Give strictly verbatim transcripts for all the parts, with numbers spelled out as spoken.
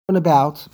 About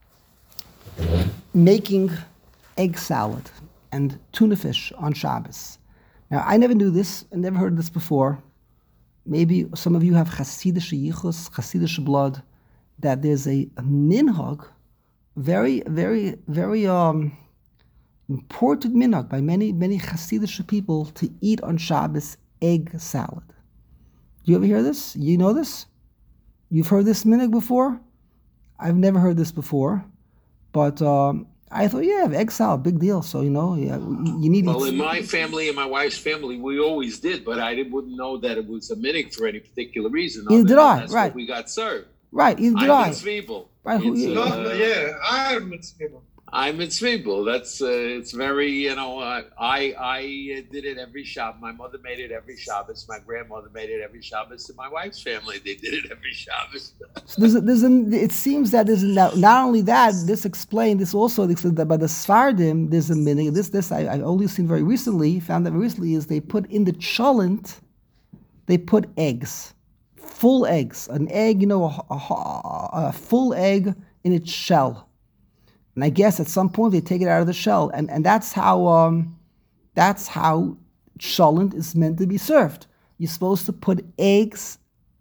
making egg salad and tuna fish on Shabbos. Now, I never knew this, I never heard this before. Maybe some of you have Hasidic yichus, Hasidic blood, that there's a, a minhag, very, very, very um, important minhag by many, many Hasidic people to eat on Shabbos egg salad. Do you ever hear this? You know this? You've heard this minhag before? I've never heard this before, but um, I thought, yeah, egg salad, big deal. So, you know, yeah, you need... Well, in my family and my wife's family, we always did, but I didn't, wouldn't know that it was a minhag for any particular reason. Either did I, that's right. what we got served. Right, either did I'm I. Zwiebel. Right, who, It's, yeah. uh, No, yeah, I'm in Zwiebel. I'm in Zwiebel. That's, uh, it's very, you know, uh, I I uh, did it every Shabbos. My mother made it every Shabbos. My grandmother made it every Shabbos. And my wife's family, they did it every Shabbos. So there's, a, there's an, it seems that there's not, not only that, this explained, this also explained that by the Sfardim, there's a minhag. This, this I, I've only seen very recently, found that very recently, is they put in the cholent, they put eggs, full eggs. An egg, you know, a, a, a full egg in its shell. And I guess at some point they take it out of the shell, and, and that's how um, that's how cholent is meant to be served. You're supposed to put eggs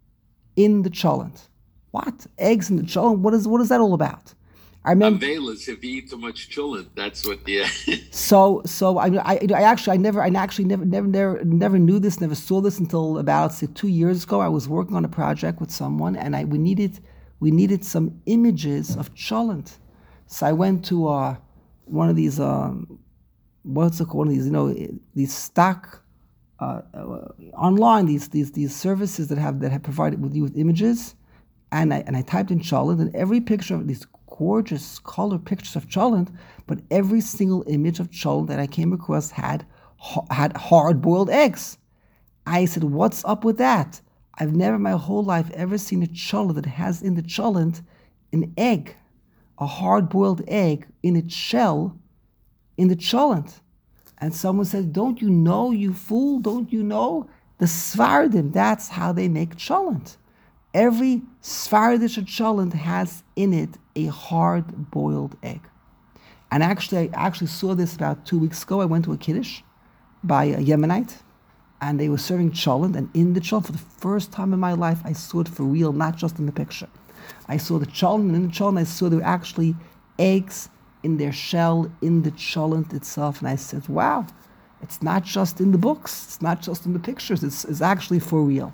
in the cholent. What? Eggs in the cholent? What is what is that all about? I remember. Avelas, if you eat too much cholent, that's what the. so so I, I I actually I never I actually never never never never knew this, never saw this until about say two years ago. I was working on a project with someone, and I we needed we needed some images of cholent. So I went to uh, one of these, um, what's it called? One of these, you know, these stock uh, uh, online, these these these services that have that have provided with you with images, and I and I typed in cholent, and every picture of these gorgeous color pictures of cholent, but every single image of cholent that I came across had had hard boiled eggs. I said, "What's up with that? I've never in my whole life ever seen a cholent that has in the cholent an egg." A hard-boiled egg in its shell in the cholent. And someone said, don't you know, you fool, don't you know? The Sfardim, that's how they make cholent. Every Sfardish cholent has in it a hard-boiled egg. And actually, I actually saw this about two weeks ago. I went to a Kiddush by a Yemenite, and they were serving cholent, and in the cholent, for the first time in my life, I saw it for real, not just in the picture. I saw the cholent, and in the cholent I saw there were actually eggs in their shell, in the cholent itself. And I said, wow, it's not just in the books, it's not just in the pictures, it's, it's actually for real.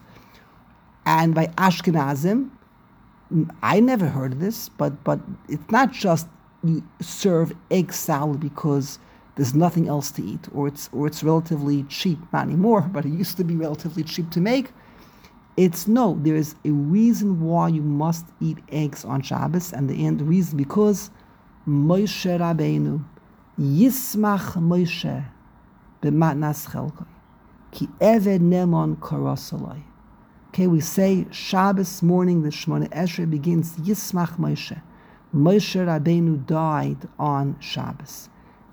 And by Ashkenazim, I never heard of this, but, but it's not just you serve egg salad because there's nothing else to eat, or it's, or it's relatively cheap, not anymore, but it used to be relatively cheap to make. It's no, there is a reason why you must eat eggs on Shabbos, and the end reason because Moshe Rabbeinu Yismach Moshe b'matnas chelkai ki eved nemon karasalai. Okay, we say Shabbos morning, the Shemona Esrei begins Yismach Moshe. Moshe Rabbeinu died on Shabbos.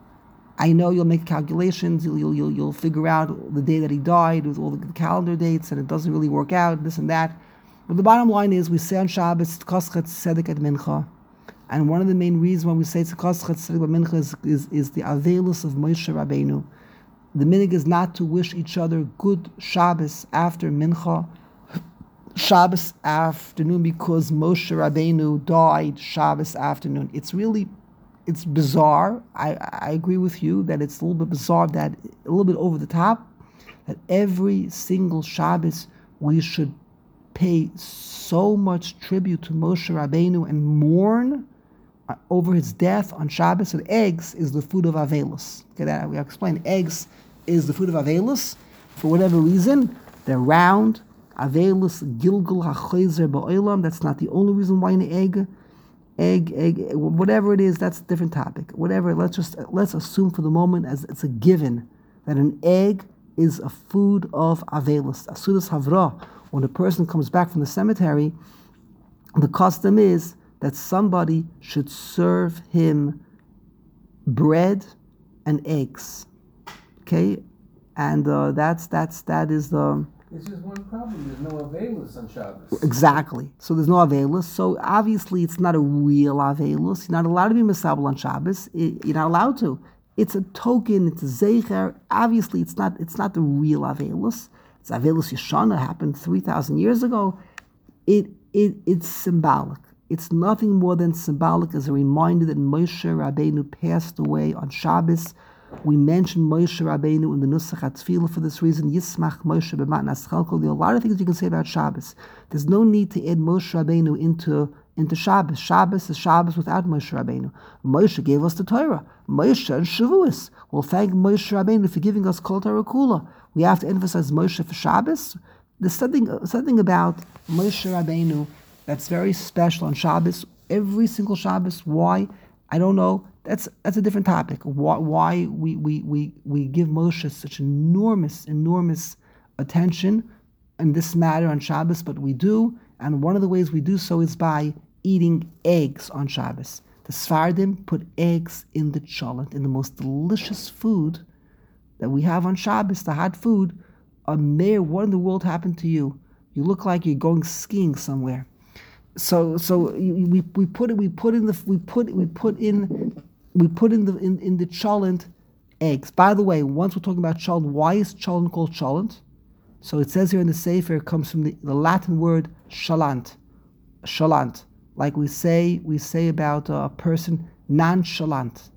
I know you'll make calculations, you'll, you'll, you'll, you'll figure out the day that he died with all the calendar dates, and it doesn't really work out, this and that. But the bottom line is, we say on Shabbos, Tkoschet Tzedek et Mincha, and one of the main reasons why we say Tkoschet Tzedek et Mincha is, is, is the Avelus of Moshe Rabbeinu. The minhag is not to wish each other good Shabbos after Mincha, Shabbos afternoon, because Moshe Rabbeinu died Shabbos afternoon. It's really It's bizarre. I, I agree with you that it's a little bit bizarre, that a little bit over the top, that every single Shabbos we should pay so much tribute to Moshe Rabbeinu and mourn over his death on Shabbos. And eggs is the food of Avelis. Okay, that we explained. Eggs is the food of Avelis. For whatever reason, they're round. Avelis Gilgul HaChozer Ba'olam. That's not the only reason why an egg. Egg, egg, whatever it is, that's a different topic. Whatever, let's just let's assume for the moment as it's a given that an egg is a food of Avelis. Asudas Havra. When a person comes back from the cemetery, the custom is that somebody should serve him bread and eggs. Okay, and uh, that's that's that is the There's just one problem. There's no Avelus on Shabbos. Exactly. So there's no Avelus. So obviously it's not a real Avelus. You're not allowed to be Mesabel on Shabbos. It, you're not allowed to. It's a token. It's a Zeicher. Obviously it's not It's not the real Avelus. It's Avelus Yeshana, happened three thousand years ago. It it It's symbolic. It's nothing more than symbolic as a reminder that Moshe Rabbeinu passed away on Shabbos. We mentioned Moshe Rabbeinu in the Nusach HaTfilah for this reason. Yismach Moshe b'matnas chalko. There are a lot of things you can say about Shabbos. There's no need to add Moshe Rabbeinu into, into Shabbos. Shabbos is Shabbos without Moshe Rabbeinu. Moshe gave us the Torah. Moshe and Shavuos. We'll thank Moshe Rabbeinu for giving us Kol Torah Kula. We have to emphasize Moshe for Shabbos. There's something, something about Moshe Rabbeinu that's very special on Shabbos. Every single Shabbos. Why? I don't know. That's that's a different topic. Why, why we, we, we, we give Moshe such enormous, enormous attention in this matter on Shabbos, but we do, and one of the ways we do so is by eating eggs on Shabbos. The Sfardim put eggs in the cholent, in the most delicious food that we have on Shabbos, the hot food. A mayor, what in the world happened to you? You look like you're going skiing somewhere. So so we we put it we put in the we put we put in we put in the in, in the cholent eggs. By the way, once we're talking about cholent, why is cholent called cholent? So it says here in the Sefer, it comes from the, the Latin word chalant, chalant. Like we say we say about a person nonchalant,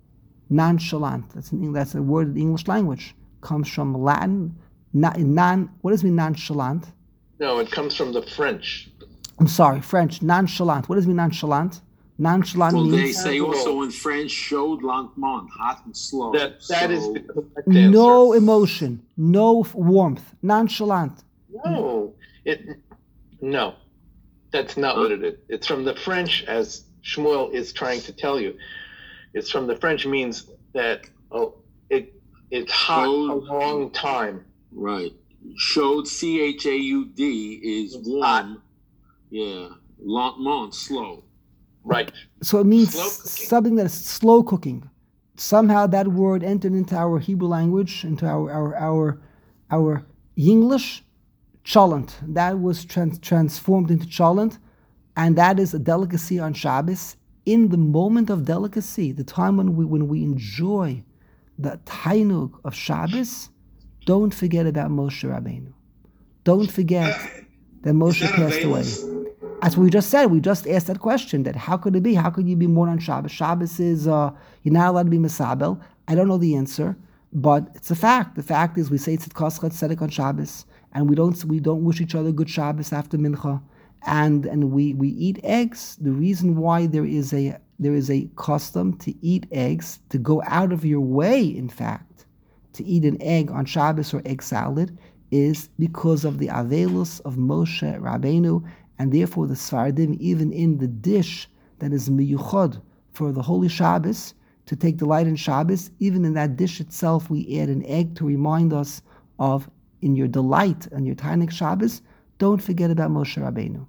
nonchalant. That's an, that's a word in the English language. Comes from Latin. Non, non what does it mean nonchalant? No, it comes from the French. I'm sorry, French, nonchalant. What does it mean nonchalant? Nonchalant well, means... they say also in French, chaud lentement, hot and slow. That, that so, is the correct answer. No emotion, no warmth, nonchalant. No, it, no, that's not what it is. It's from the French, as Shmuel is trying to tell you. It's from the French, means that oh, it it's hot Chaud, a long time. Right. Chaud, C H A U D, is warm. Hot. Yeah. Lentement, slow. Right. So it means Slow cooking. something that is slow cooking. Somehow that word entered into our Hebrew language, into our our our, our English, cholent. That was trans- transformed into cholent, and that is a delicacy on Shabbos. In the moment of delicacy, the time when we when we enjoy the tainug of Shabbos, don't forget about Moshe Rabbeinu. Don't forget that Moshe passed away. As we just said, we just asked that question, that how could it be? How could you be born on Shabbos? Shabbos is, uh, you're not allowed to be Mesabel. I don't know the answer, but it's a fact. The fact is we say Tzidkas Tzedek on Shabbos, and we don't we don't wish each other good Shabbos after Mincha, and and we, we eat eggs. The reason why there is a there is a custom to eat eggs, to go out of your way, in fact, to eat an egg on Shabbos or egg salad, is because of the Avelus of Moshe Rabbeinu, and therefore the Sfardim, even in the dish that is miyuchad for the Holy Shabbos, to take delight in Shabbos, even in that dish itself, we add an egg to remind us of, in your delight and your Tainik Shabbos, don't forget about Moshe Rabbeinu.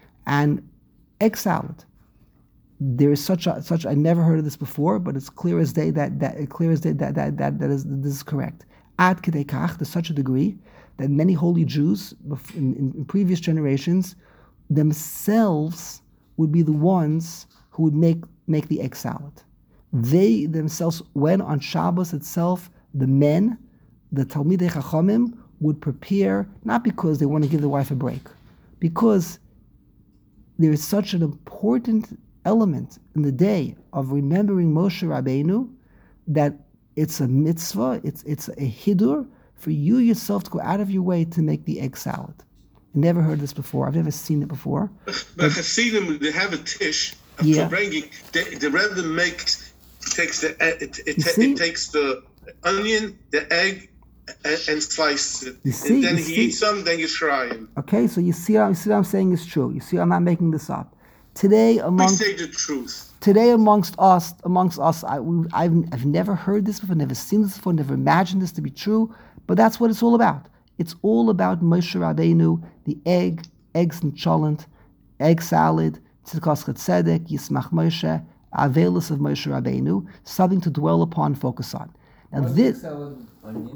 And egg salad. There is such a such I never heard of this before, but it's clear as day that that clear as day that that that, that is this is correct. Ad kedei kach, to such a degree that many holy Jews in, in, in previous generations themselves would be the ones who would make make the egg salad. They themselves, when on Shabbos itself, the men, the Talmidei Chachamim, would prepare, not because they want to give the wife a break, because there is such an important element in the day of remembering Moshe Rabbeinu that it's a mitzvah, it's it's a hidur for you yourself to go out of your way to make the egg salad. I never heard this before. I've never seen it before. But Hasidim, they have a tish of Yeah. bringing. The, the Rebbe makes takes the it, it, You ta- see? it takes the onion, the egg, and, and slices it. You see? and then You he see? eats some. Then you try him. Okay, so you see, you see what I'm saying is true. You see, I'm not making this up. Today, We among say the truth. Today, amongst us, amongst us, I, we, I've, I've never heard this before, never seen this before, never imagined this to be true. But that's what it's all about. It's all about Moshe Rabbeinu, the egg, eggs and cholent, egg salad, tzidkas tzedek, yismach Moshe, avelus of Moshe Rabbeinu, something to dwell upon, focus on. Now Why is this, egg salad onion?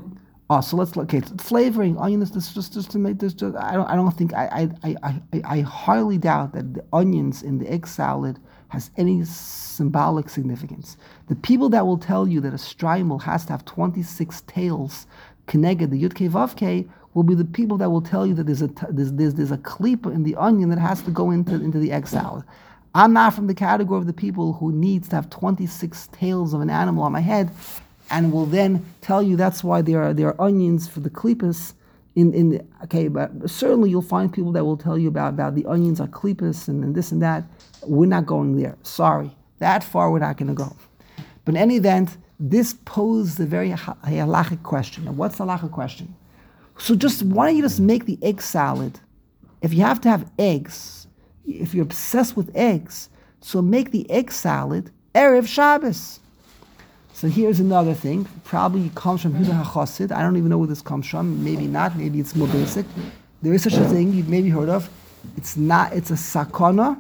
Oh, so let's look. Okay, so flavoring onions. This just just to make this. Just, I don't. I don't think. I I, I I I highly doubt that the onions in the egg salad has any symbolic significance. The people that will tell you that a shtreimel has to have twenty-six tails, connected the yud kei vav kei, will be the people that will tell you that there's a there's there's, there's a klipa in the onion that has to go into into the egg salad. I'm not from the category of the people who needs to have twenty-six tails of an animal on my head, and will then tell you that's why there are there are onions for the klipas in in the, okay, but certainly you'll find people that will tell you about, about the onions are klipas and, and this and that. We're not going there. Sorry, that far we're not going to go. But in any event, this posed a very halachic question. And what's the halachic question? So just why don't you just make the egg salad? If you have to have eggs, if you're obsessed with eggs, so make the egg salad Erev Shabbos. So here's another thing. Probably comes from Yehuda HaChassid. I don't even know where this comes from. Maybe not. Maybe it's more basic. There is such a thing you've maybe heard of. It's not. It's a sakana,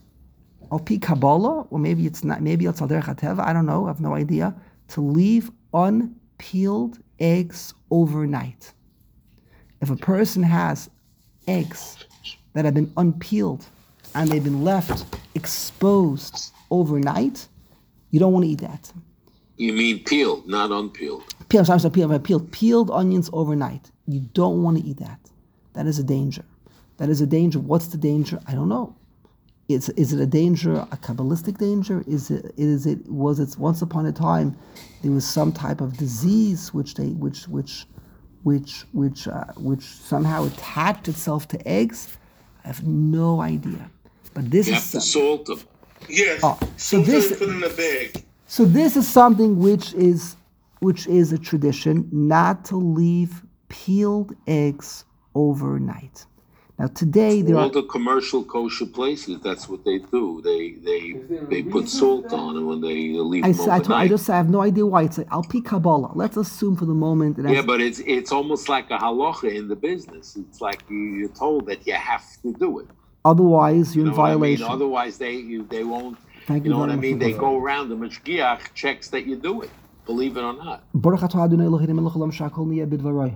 al pi Kabbalah, or maybe it's not. Maybe it's al derech hateva. I don't know. I have no idea. To leave unpeeled eggs overnight. If a person has eggs that have been unpeeled and they've been left exposed overnight, you don't want to eat that. You mean peeled, not unpeeled. Peeled, sorry, sorry, peeled, peeled, peeled onions overnight. You don't want to eat that. That is a danger. That is a danger. What's the danger? I don't know. Is is it a danger, a Kabbalistic danger? Is it is it was it once upon a time there was some type of disease which they which which which which uh, which somehow attached itself to eggs? I have no idea. But this you is have to salt them. Yes. Oh, so so this- put in a bag. So this is something which is which is a tradition, not to leave peeled eggs overnight. Now today there All are the commercial kosher places, that's what they do. They they Is there a they put reason salt for that? on them when they leave I, them say- I, told- I overnight. just say I have no idea why it's like al pi Kabbalah. Let's assume for the moment that Yeah, that's- but it's it's almost like a halacha in the business. It's like you, you're told that you have to do it. otherwise you're You in know what I mean? violation. Otherwise, they you, they won't. Thank You you know what very I much mean? for They that. go around the mashgiach checks that you do it. Believe it or not. Baruch atah Adonai Eloheinu melech haolam shakol niyeh bidvaroi.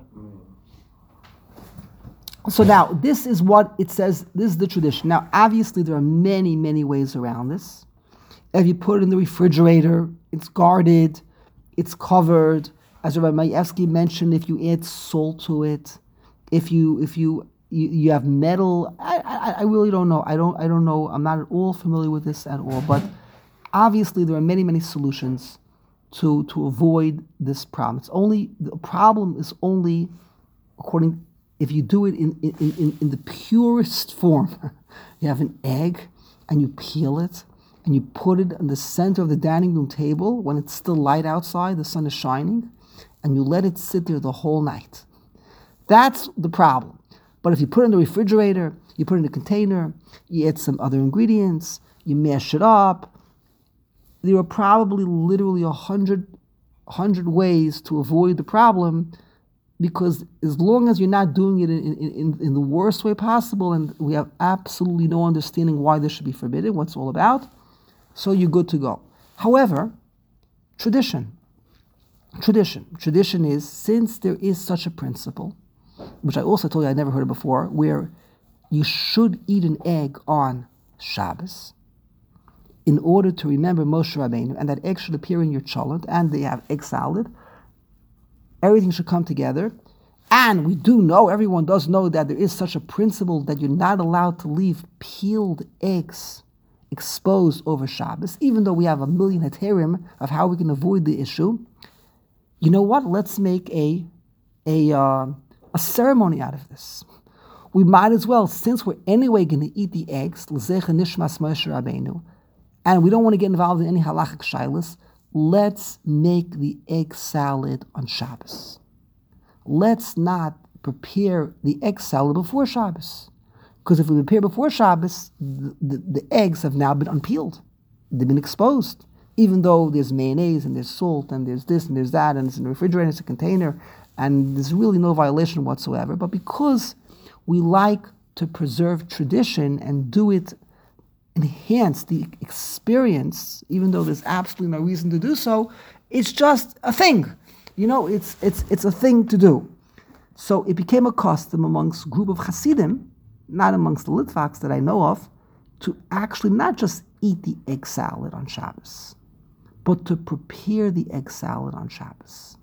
So now, this is what it says, this is the tradition. Now, obviously, there are many, many ways around this. If you put it in the refrigerator, it's guarded, it's covered. As Rabbi Mayevsky mentioned, if you add salt to it, if you if you you, you have metal, I, I I really don't know. I don't I don't know. I'm not at all familiar with this at all. But obviously, there are many, many solutions to to avoid this problem. It's only the problem is only according. If you do it in, in, in, in the purest form, you have an egg and you peel it and you put it in the center of the dining room table when it's still light outside, the sun is shining, and you let it sit there the whole night. That's the problem. But if you put it in the refrigerator, you put it in a container, you add some other ingredients, you mash it up, there are probably literally a hundred, hundred ways to avoid the problem. Because as long as you're not doing it in, in, in the worst way possible, and we have absolutely no understanding why this should be forbidden, what it's all about, so you're good to go. However, tradition. Tradition. Tradition is, since there is such a principle, which I also told you I never heard of before, where you should eat an egg on Shabbos in order to remember Moshe Rabbeinu, and that egg should appear in your cholent, and they have egg salad. Everything should come together. And we do know, everyone does know that there is such a principle that you're not allowed to leave peeled eggs exposed over Shabbos, even though we have a million heterim of how we can avoid the issue. You know what? Let's make a a uh, a ceremony out of this. We might as well, since we're anyway going to eat the eggs, l'zecha nishmas Moshe Rabbeinu, and we don't want to get involved in any halachic shilas, let's make the egg salad on Shabbos. Let's not prepare the egg salad before Shabbos. Because if we prepare before Shabbos, the, the, the eggs have now been unpeeled. They've been exposed. Even though there's mayonnaise and there's salt and there's this and there's that and it's in the refrigerator, it's a container, and there's really no violation whatsoever. But because we like to preserve tradition and do it enhance the experience, even though there's absolutely no reason to do so, it's just a thing. You know, it's it's it's a thing to do. So it became a custom amongst a group of Hasidim, not amongst the Litvaks that I know of, to actually not just eat the egg salad on Shabbos, but to prepare the egg salad on Shabbos.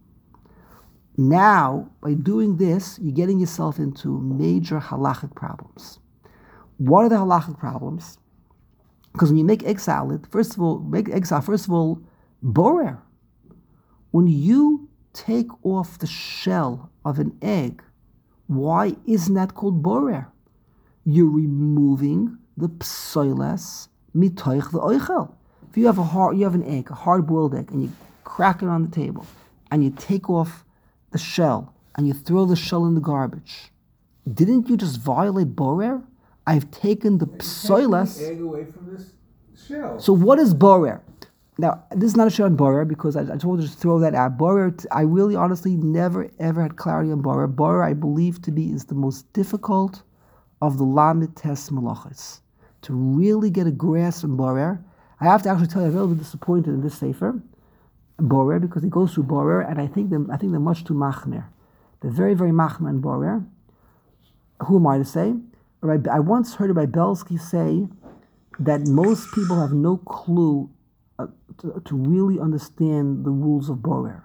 Now, by doing this, you're getting yourself into major halachic problems. What are the halachic problems? Because when you make egg salad, first of all, make egg salad, first of all, borer. When you take off the shell of an egg, why isn't that called borer? You're removing the psoiles mitoich the oichel. If you have a hard, you have an egg, a hard-boiled egg, and you crack it on the table, and you take off the shell, and you throw the shell in the garbage, didn't you just violate borer? I've taken the psoiles. Take the egg away from this shell. So what is borer? Now, this is not a show on borer because I, I just wanted to throw that out. Borer, I really honestly never ever had clarity on borer. Borer, I believe to be, is the most difficult of the Lamed Tes Malachos. To really get a grasp on borer, I have to actually tell you, I'm a little bit disappointed in this sefer, borer, because he goes through borer, and I think they're, I think they're much too machmer. They're very, very machmer in borer. Who am I to say? I once heard Rabbi Belsky say that most people have no clue uh, to, to really understand the rules of borer.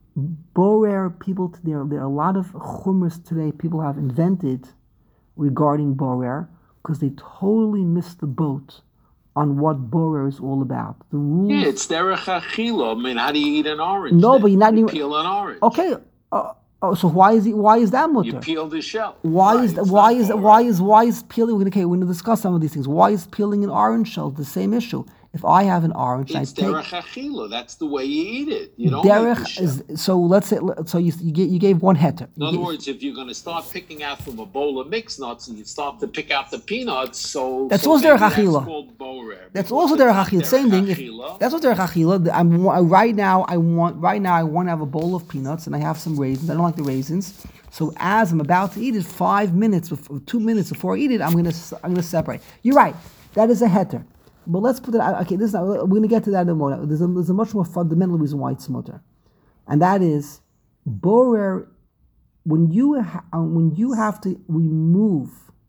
Borer, people, there, there are a lot of chumras today people have invented regarding borer because they totally missed the boat on what borer is all about. The rules. Yeah, it's derech achila. I mean, how do you eat an orange? No, then? but you're not you even peel an orange. Okay. Uh, oh, so why is it? Why is that mutter? You peel the shell. Why right, is it's why not is borer. why is why is peeling? Okay, we're going to discuss some of these things. Why is peeling an orange shell the same issue? If I have an orange, It's I take derech achila. That's the way you eat it. You don't make the derech shell. is so. Let's say so. You you gave, you gave one heter. In other words, if you're going to start picking out from a bowl of mixed nuts and you start to pick out the peanuts, so That's so also maybe derech achila. That's called borer. That's because also it's derech not achila. Same thing. If, achila. that's what derech achila. I'm I- right now. I want right now. I want to have a bowl of peanuts and I have some raisins. I don't like the raisins. So as I'm about to eat it, five minutes, before, two minutes before I eat it, I'm gonna I'm gonna separate. You're right. That is a heter. But let's put it. Okay, this is not, we're going to get to that in a moment. There's a, there's a much more fundamental reason why it's mutter, and that is borer. When you ha, when you have to remove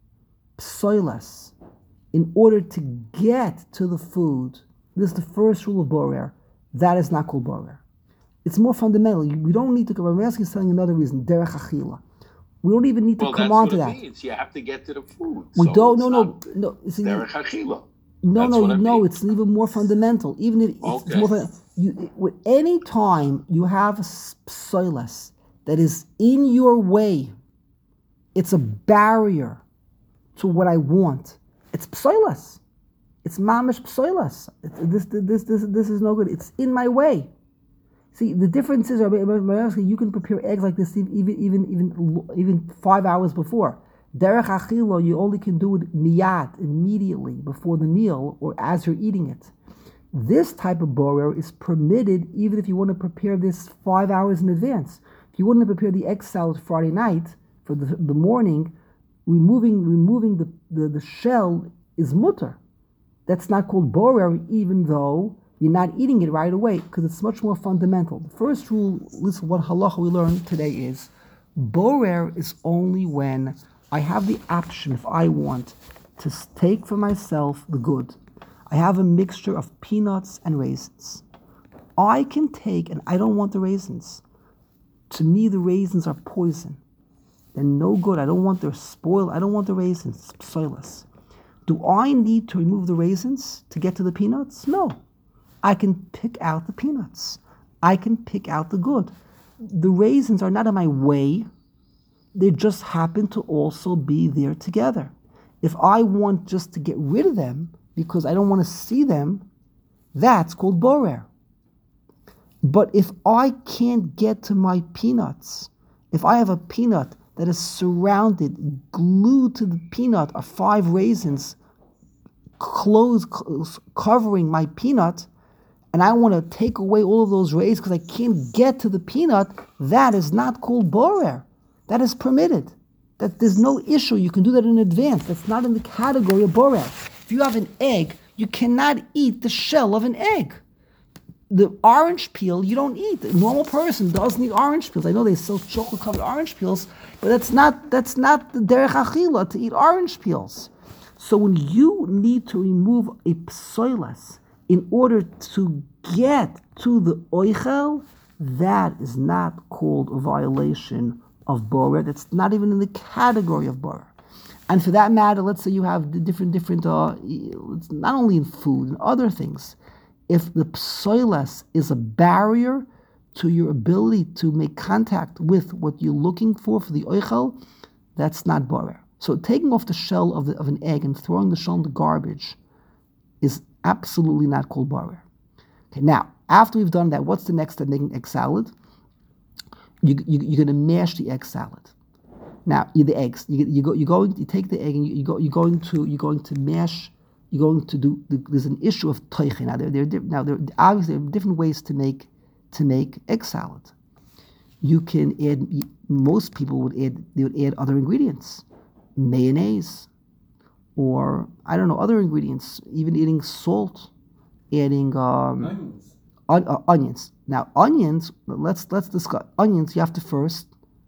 psoiles in order to get to the food, this is the first rule of borer. That is not called borer. It's more fundamental. We don't need to. Rameski is telling another reason. Derech achila. We don't even need to well, come that's on what to it that. means. You have to get to the food. We so don't. it's No, no, not no. See, derech achila. No, That's no, what I no. mean. It's even more fundamental. Even if it's, Okay. it's more fun, you, with any time you have a psoiles that is in your way, it's a barrier to what I want. It's psoiles. It's mamish psoiles. It's, this, this, this, this is no good. It's in my way. See, the difference is, you can prepare eggs like this even even even even five hours before. Derech achila, you only can do it miyad, immediately, before the meal, or as you're eating it. This type of borer is permitted even if you want to prepare this five hours in advance. If you want to prepare the egg salad Friday night for the, the morning, removing removing the, the, the shell is mutter. That's not called borer, even though you're not eating it right away, because it's much more fundamental. The first rule, listen, what halacha we learned today is, borer is only when I have the option, if I want, to take for myself the good. I have a mixture of peanuts and raisins. I can take, and I don't want the raisins. To me, the raisins are poison. They're no good. I don't want their spoiled. I don't want the raisins. It's psoiles. Do I need to remove the raisins to get to the peanuts? No. I can pick out the peanuts. I can pick out the good. The raisins are not in my way. They just happen to also be there together. If I want just to get rid of them because I don't want to see them, that's called borer. But if I can't get to my peanuts, if I have a peanut that is surrounded, glued to the peanut are five raisins, close, covering my peanut, and I want to take away all of those raisins because I can't get to the peanut, that is not called borer. That is permitted. That there's no issue. You can do that in advance. That's not in the category of borer. If you have an egg, you cannot eat the shell of an egg. the orange peel you don't eat. A normal person doesn't eat orange peels. I know they sell chocolate-covered orange peels, but that's not that's not the derech achila to eat orange peels. So when you need to remove a psoilas in order to get to the oichel, that is not called a violation of borer. That's not even in the category of borer. And for that matter, let's say you have the different, different, uh, it's not only in food, and other things. If the psoilas is a barrier to your ability to make contact with what you're looking for for the oichel, that's not borer. So taking off the shell of, the, of an egg and throwing the shell in the garbage is absolutely not called borer. Okay, now, after we've done that, what's the next step? Making egg salad. You, you, you're going to mash the egg salad. Now, you the eggs. You, you go. You going. You take the egg and you, you go. You're going to. You're going to mash. You're going to do. There's an issue of toichin. Now, there, there, now, there obviously there are different ways to make to make egg salad. You can add. Most people would add. They would add other ingredients, mayonnaise, or I don't know other ingredients. Even adding salt, adding um, Onions. on, uh, onions. Now, onions. Let's let's discuss onions. You have to first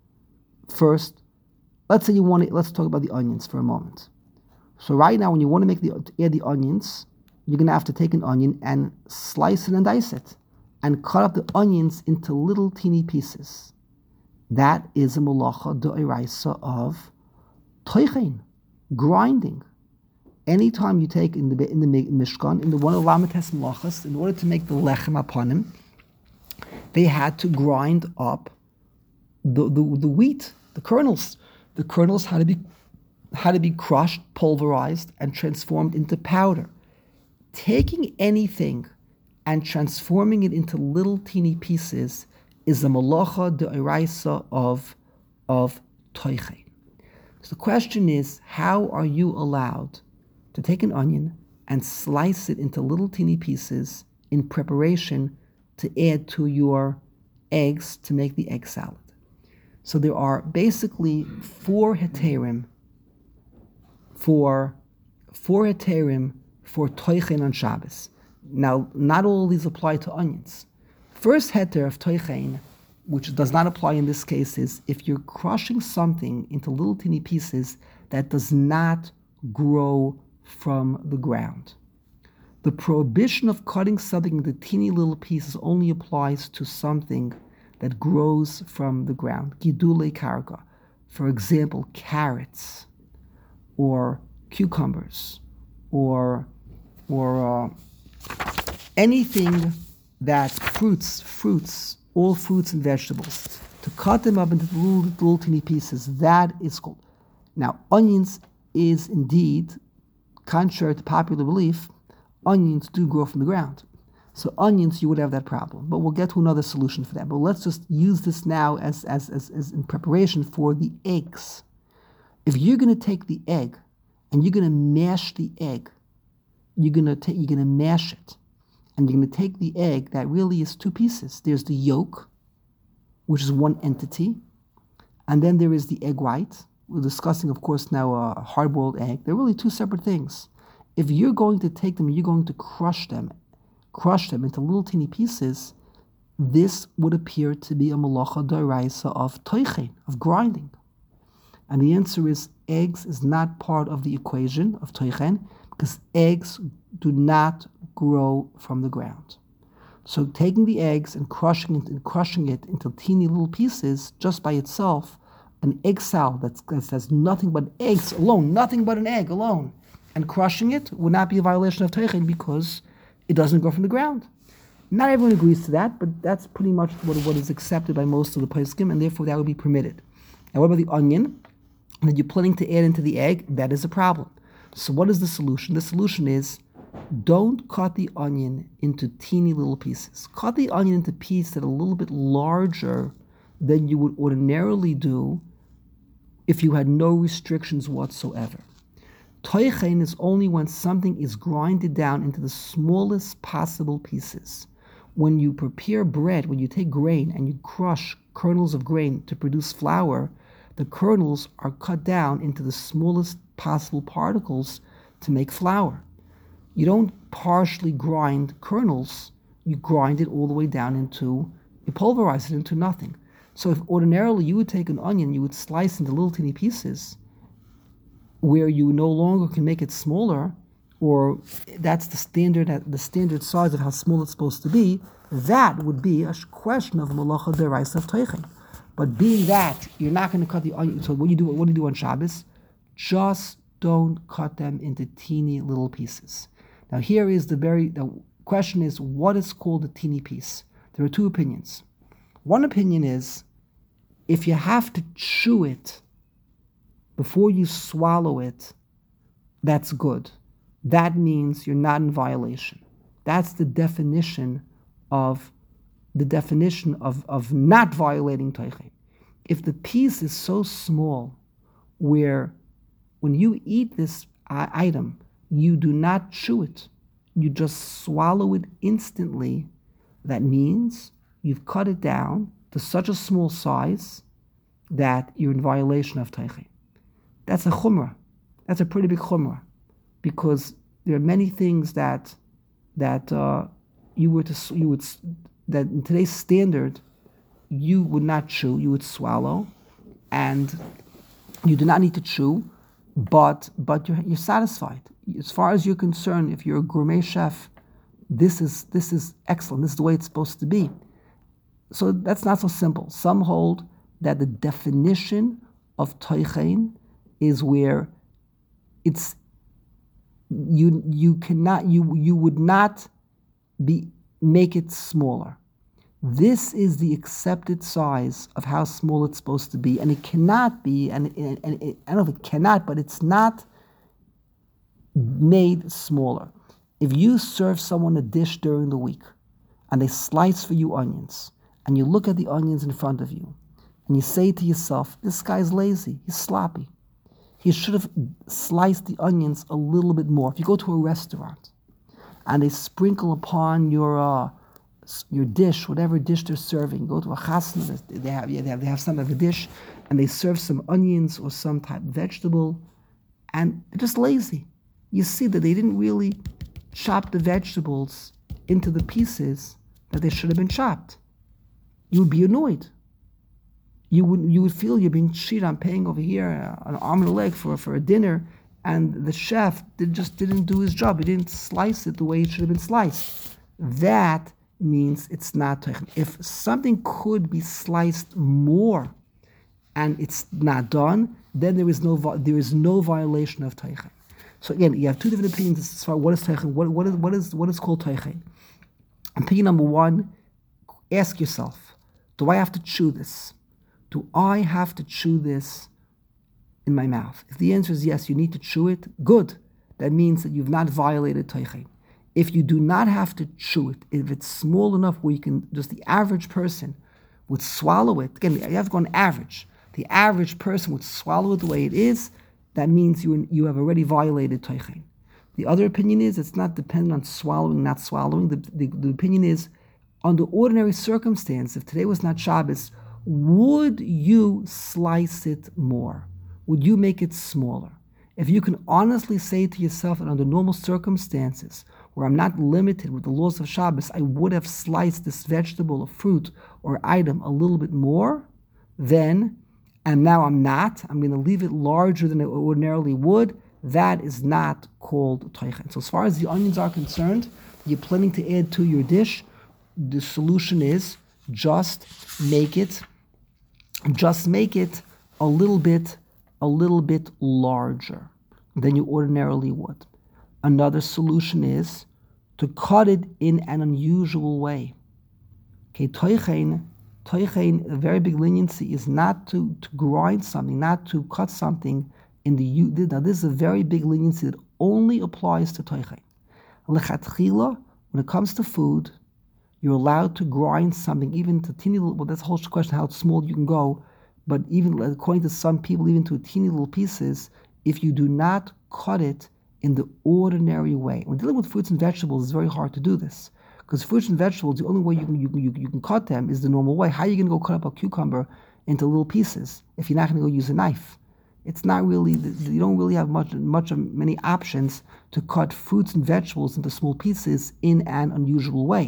first. Let's say you want to, let's talk about the onions for a moment. So right now, when you want to make the add the onions, you're going to have to take an onion and slice it and dice it, and cut up the onions into little teeny pieces. That is a malacha d'oraisa of toichin, grinding. Anytime you take in the in the Mishkan, in the one of Lamites malachas, in order to make the lechem apanim, they had to grind up the the, the wheat, the kernels. The kernels had to be had to be crushed, pulverized, and transformed into powder. Taking anything and transforming it into little teeny pieces is a malacha d'oraisa of of toichin. So the question is, how are you allowed to take an onion and slice it into little teeny pieces in preparation to add to your eggs to make the egg salad? So there are basically four heterim for four heterim for toichin on Shabbos. Now, not all of these apply to onions. First heter of toichin, which does not apply in this case, is if you're crushing something into little teeny pieces that does not grow from the ground. The prohibition of cutting something into teeny little pieces only applies to something that grows from the ground. Gidule karka, for example, carrots, or cucumbers, or or uh, anything that fruits, fruits, all fruits and vegetables. To cut them up into little, little teeny pieces, that is called. Now, onions is indeed, contrary to popular belief, onions do grow from the ground. So onions, you would have that problem. But we'll get to another solution for that. But let's just use this now as, as, as, as in preparation for the eggs. If you're going to take the egg and you're going to mash the egg, you're going to take, you're going to mash it, and you're going to take the egg that really is two pieces. There's the yolk, which is one entity, and then there is the egg white. We're discussing, of course, now a hard-boiled egg. They're really two separate things. If you're going to take them, you're going to crush them, crush them into little teeny pieces, this would appear to be a malacha d'oraisa of toichin, of grinding. And the answer is eggs is not part of the equation of toichin because eggs do not grow from the ground. So taking the eggs and crushing it and crushing it into teeny little pieces just by itself, an egg salad that's, that has nothing but eggs alone, nothing but an egg alone, and crushing it would not be a violation of toichin because it doesn't grow from the ground. Not everyone agrees to that, but that's pretty much what, what is accepted by most of the poskim, and therefore that would be permitted. Now, what about the onion that you're planning to add into the egg? That is a problem. So what is the solution? The solution is don't cut the onion into teeny little pieces. Cut the onion into pieces that are a little bit larger than you would ordinarily do if you had no restrictions whatsoever. Toichin is only when something is grinded down into the smallest possible pieces. When you prepare bread, when you take grain and you crush kernels of grain to produce flour, the kernels are cut down into the smallest possible particles to make flour. You don't partially grind kernels you grind it all the way down into, you pulverize it into nothing. So if ordinarily you would take an onion, you would slice into little teeny pieces, where you no longer can make it smaller, or that's the standard the standard size of how small it's supposed to be, that would be a question of malacha deraisa of teichen. But being that you're not going to cut the onion, so what do you do? What do you do on Shabbos? Just don't cut them into teeny little pieces. Now here is the very the question is, what is called a teeny piece? There are two opinions. One opinion is, if you have to chew it before you swallow it, that's good. That means you're not in violation. That's the definition of the definition of, of not violating teichen. If the piece is so small where when you eat this uh, item, you do not chew it, you just swallow it instantly, that means you've cut it down to such a small size that you're in violation of teichen. That's a chumrah. That's a pretty big chumrah, because there are many things that that uh, you were to you would that in today's standard you would not chew, you would swallow, and you do not need to chew, but but you're you're satisfied. As far as you're concerned, if you're a gourmet chef, this is this is excellent. This is the way it's supposed to be. So that's not so simple. Some hold that the definition of teichen is where it's you you cannot you you would not be make it smaller. This is the accepted size of how small it's supposed to be, and it cannot be, and, and, and it, I don't know if it cannot, but it's not made smaller. If you serve someone a dish during the week and they slice for you onions, and you look at the onions in front of you and you say to yourself, this guy's lazy, he's sloppy, he should have sliced the onions a little bit more. If you go to a restaurant and they sprinkle upon your uh, your dish, whatever dish they're serving, go to a chasna, they have, they have they have some of a dish, and they serve some onions or some type of vegetable, and they're just lazy. You see that they didn't really chop the vegetables into the pieces that they should have been chopped. You would be annoyed. You would you would feel you're being cheated. I'm paying over here uh, an arm and a leg for, for a dinner, and the chef did, just didn't do his job. He didn't slice it the way it should have been sliced. That means it's not teichen. If something could be sliced more and it's not done, then there is no there is no violation of teichen. So again, you have two different opinions as far as what is teichen, what what is what is what is called teichen. Opinion number one: ask yourself, do I have to chew this? Do I have to chew this in my mouth? If the answer is yes, you need to chew it, good. That means that you've not violated teichen. If you do not have to chew it, if it's small enough where you can, just the average person would swallow it, again, you have to go on average. The average person would swallow it the way it is, that means you you have already violated teichen. The other opinion is it's not dependent on swallowing, not swallowing. The, the, the opinion is, under ordinary circumstance, if today was not Shabbos, would you slice it more? Would you make it smaller? If you can honestly say to yourself that under normal circumstances, where I'm not limited with the laws of Shabbos, I would have sliced this vegetable or fruit or item a little bit more, then, and now I'm not, I'm going to leave it larger than I ordinarily would, that is not called teichen. So as far as the onions are concerned, you're planning to add to your dish, the solution is just make it, just make it a little bit, a little bit larger than you ordinarily would. Another solution is to cut it in an unusual way. Okay, teichen, teichen, a very big leniency is not to, to grind something, not to cut something in the, now this is a very big leniency that only applies to teichen. Lechatchila, when it comes to food, you're allowed to grind something even to teeny little, well that's a whole question how small you can go, but even according to some people, even to teeny little pieces, if you do not cut it in the ordinary way. When dealing with fruits and vegetables, it's very hard to do this. Because fruits and vegetables, the only way you can you, you, you can cut them is the normal way. How are you going to go cut up a cucumber into little pieces if you're not going to go use a knife? It's not really, you don't really have much, much of many options to cut fruits and vegetables into small pieces in an unusual way.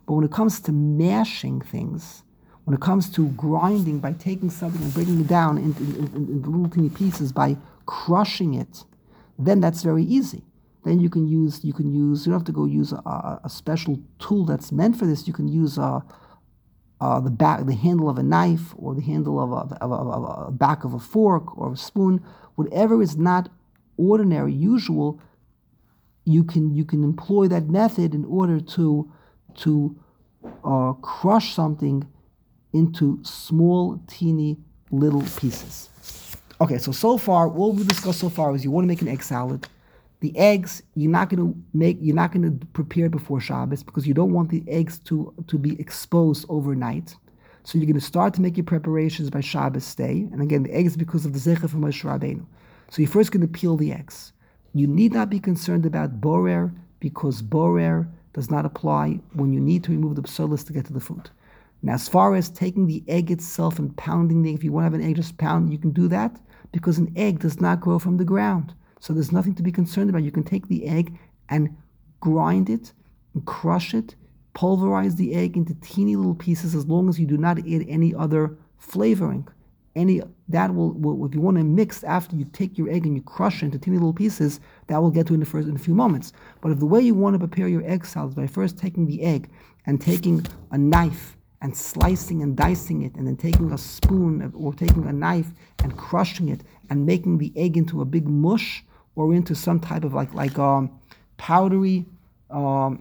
But when it comes to mashing things, when it comes to grinding by taking something and breaking it down into, into, into little teeny pieces by crushing it, then that's very easy. Then you can use you can use you don't have to go use a, a special tool that's meant for this. You can use a, a, the back the handle of a knife or the handle of a, of, a, of a back of a fork or a spoon, whatever is not ordinary, usual. You can you can employ that method in order to to uh, crush something into small, teeny, little pieces. Okay, so so far, what we discussed so far is you want to make an egg salad. The eggs, you're not going to make, you're not going to prepare before Shabbos because you don't want the eggs to, to be exposed overnight. So you're going to start to make your preparations by Shabbos day. And again, the eggs because of the Zecher from Moshe Rabbeinu. So you're first going to peel the eggs. You need not be concerned about borer because borer does not apply when you need to remove the psolis to get to the food. Now, as far as taking the egg itself and pounding the egg, if you want to have an egg just pound, you can do that because an egg does not grow from the ground. So there's nothing to be concerned about. You can take the egg and grind it, and crush it, pulverize the egg into teeny little pieces as long as you do not add any other flavoring. Any that will, will if you want to mix after you take your egg and you crush it into teeny little pieces, that will get to in the first in a few moments. But if the way you want to prepare your egg salad is by first taking the egg and taking a knife and slicing and dicing it, and then taking a spoon or taking a knife and crushing it and making the egg into a big mush or into some type of like like um, powdery, um,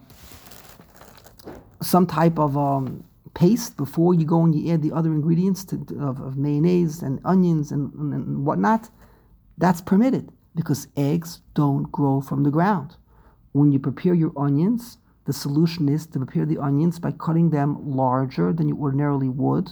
some type of um, paste before you go and you add the other ingredients to, to, of, of mayonnaise and onions and, and, and whatnot, that's permitted because eggs don't grow from the ground. When you prepare your onions, the solution is to prepare the onions by cutting them larger than you ordinarily would.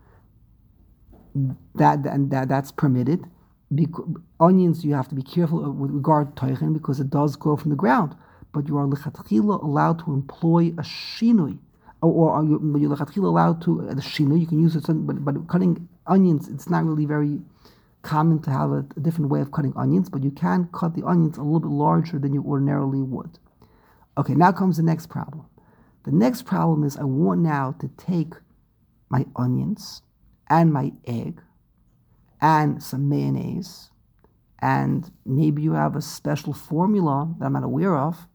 That and that, that's permitted. Because onions, you have to be careful with regard to teichen because it does grow from the ground. But you are lechatchila allowed to employ a shinui, or, or are you you're lechatchila allowed to uh, the shinui. You can use it, but but cutting onions, it's not really very common to have a, a different way of cutting onions. But you can cut the onions a little bit larger than you ordinarily would. Okay, now comes the next problem. The next problem is I want now to take my onions and my egg and some mayonnaise, and maybe you have a special formula that I'm not aware of,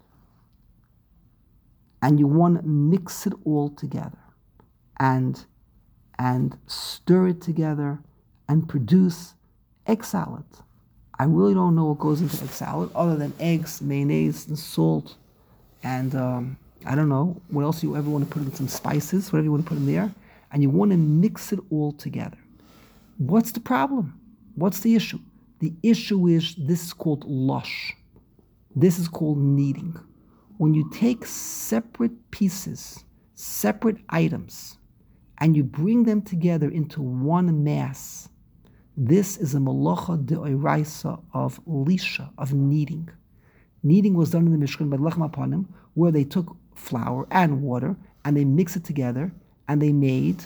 and you want to mix it all together and, and stir it together and produce egg salad. I really don't know what goes into egg salad other than eggs, mayonnaise, and salt. And um, I don't know what else you ever want to put in, some spices, whatever you want to put in there, and you want to mix it all together. What's the problem? What's the issue? The issue is this is called lush. This is called kneading. When you take separate pieces, separate items, and you bring them together into one mass, this is a malacha de'oraisa of lisha, of kneading. Kneading was done in the Mishkan by Lechem Apanim, where they took flour and water and they mixed it together and they made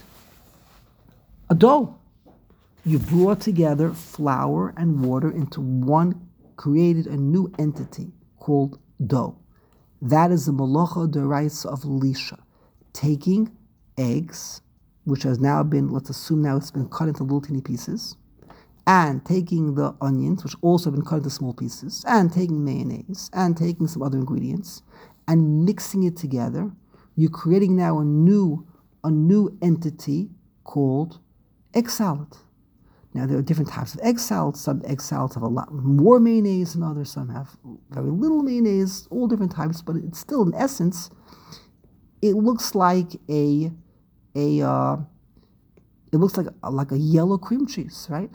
a dough. You brought together flour and water into one, created a new entity called dough. That is the Malacha D'Oraisa of Lisha. Taking eggs, which has now been, let's assume now it's been cut into little teeny pieces, and taking the onions, which also have been cut into small pieces, and taking mayonnaise, and taking some other ingredients, and mixing it together, you're creating now a new, a new entity called egg salad. Now, there are different types of egg salads. Some egg salads have a lot more mayonnaise than others. Some have very little mayonnaise, all different types, but it's still, in essence, it looks like a, a uh, it looks like a, like a yellow cream cheese, right?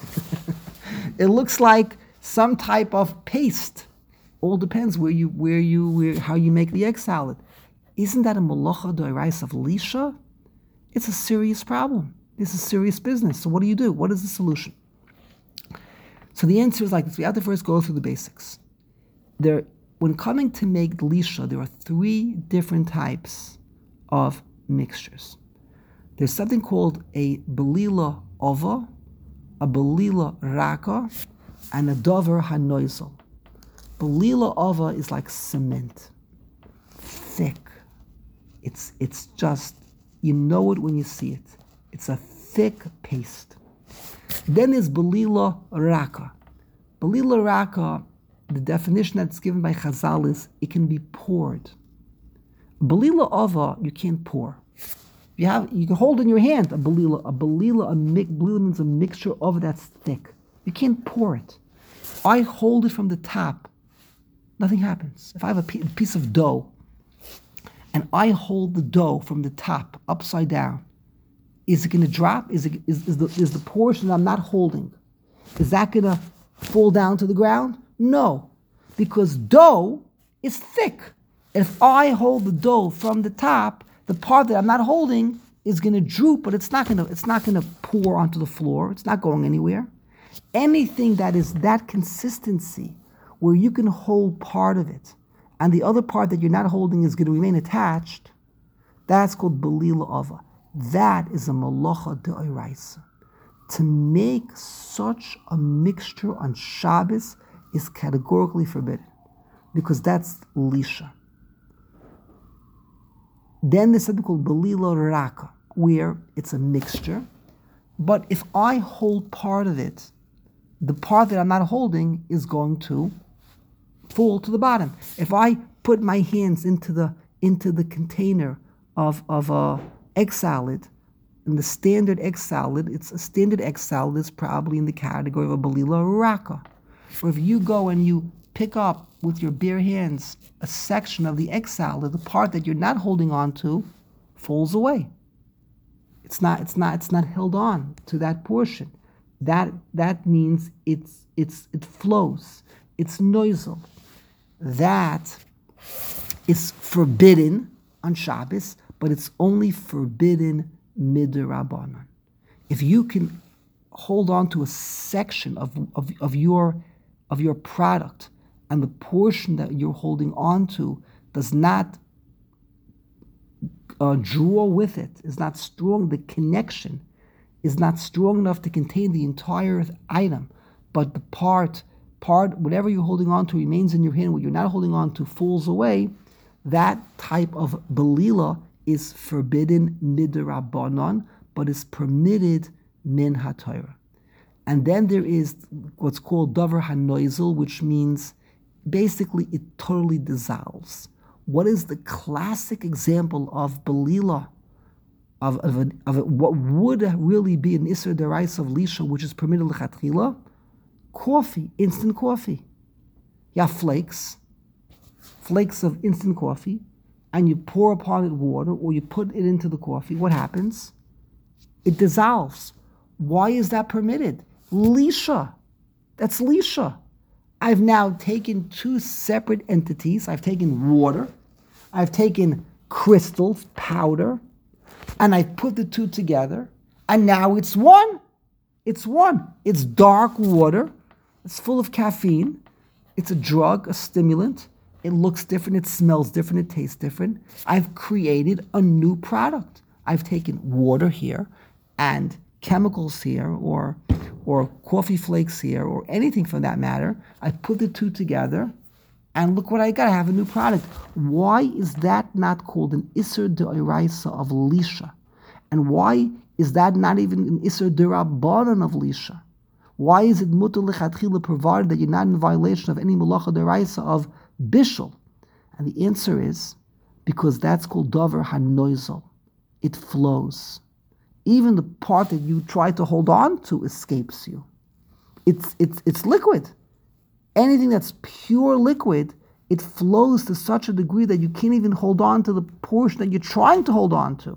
It looks like some type of paste. All depends where you, where you, where, how you make the egg salad. Isn't that a malacha d'oraisa of lisha? It's a serious problem. This is serious business. So what do you do? What is the solution? So the answer is like this. We have to first go through the basics. There, when coming to make lisha, there are three different types of mixtures. There's something called a belila ova, a belila raka, and a dover hanoisel. Belila ova is like cement, thick. It's it's just, you know it when you see it. It's a thick paste. Then there's Belila Raka. Belila Raka, the definition that's given by Chazal is it can be poured. Belila Ava, you can't pour. You have you can hold in your hand a Belila. A Belila, a mi- Belila means a mixture of that's thick. You can't pour it. I hold it from the top. Nothing happens. If I have a piece of dough and I hold the dough from the top upside down, is it going to drop? Is it is, is the is the portion I'm not holding, is that going to fall down to the ground? No, because dough is thick. If I hold the dough from the top, the part that I'm not holding is going to droop, but it's not going to it's not going to pour onto the floor. It's not going anywhere. Anything that is that consistency, where you can hold part of it, and the other part that you're not holding is going to remain attached, that's called Belila Ava. That is a Malacha D'Oraisa. To make such a mixture on Shabbos is categorically forbidden, because that's Lisha. Then there's something called Belila Raka, where it's a mixture, but if I hold part of it, the part that I'm not holding is going to fall to the bottom. If I put my hands into the into the container of of a egg salad, in the standard egg salad, it's a standard egg salad is probably in the category of a Belila Raka. Or if you go and you pick up with your bare hands a section of the egg salad, the part that you're not holding on to falls away. It's not it's not it's not held on to that portion. That that means it's it's it flows. It's noisel. That is forbidden on Shabbos, but it's only forbidden midrabanan. If you can hold on to a section of, of, of your of your product, and the portion that you're holding on to does not uh, draw with it, is not strong, the connection is not strong enough to contain the entire item, but the part, part, whatever you're holding on to remains in your hand, what you're not holding on to falls away, that type of belila is forbidden midrabanan, but is permitted min haTorah. And then there is what's called davar hanoizel, which means basically it totally dissolves. What is the classic example of belila, of, of, a, of a, what would really be an Isser Derais of Lisha, which is permitted l'chatchila? Coffee, instant coffee. You have flakes, flakes of instant coffee, and you pour upon it water, or you put it into the coffee. What happens? It dissolves. Why is that permitted? Lisha. That's Lisha. I've now taken two separate entities. I've taken water, I've taken crystals, powder, and I've put the two together, and now it's one. It's one. It's dark water. It's full of caffeine. It's a drug, a stimulant. It looks different, it smells different, it tastes different. I've created a new product. I've taken water here and chemicals here, or or coffee flakes here, or anything for that matter. I put the two together, and look what I got. I have a new product. Why is that not called an Isser D'Oraisa of Lisha? And why is that not even an Isser D'Rabbanan of Lisha? Why is it Mutar L'Chatchila, provided that you're not in violation of any Malacha D'Oraisa of Bishul? And the answer is because that's called Davar HaNoizel. It flows. Even the part that you try to hold on to escapes you. It's it's it's liquid. Anything that's pure liquid, it flows to such a degree that you can't even hold on to the portion that you're trying to hold on to.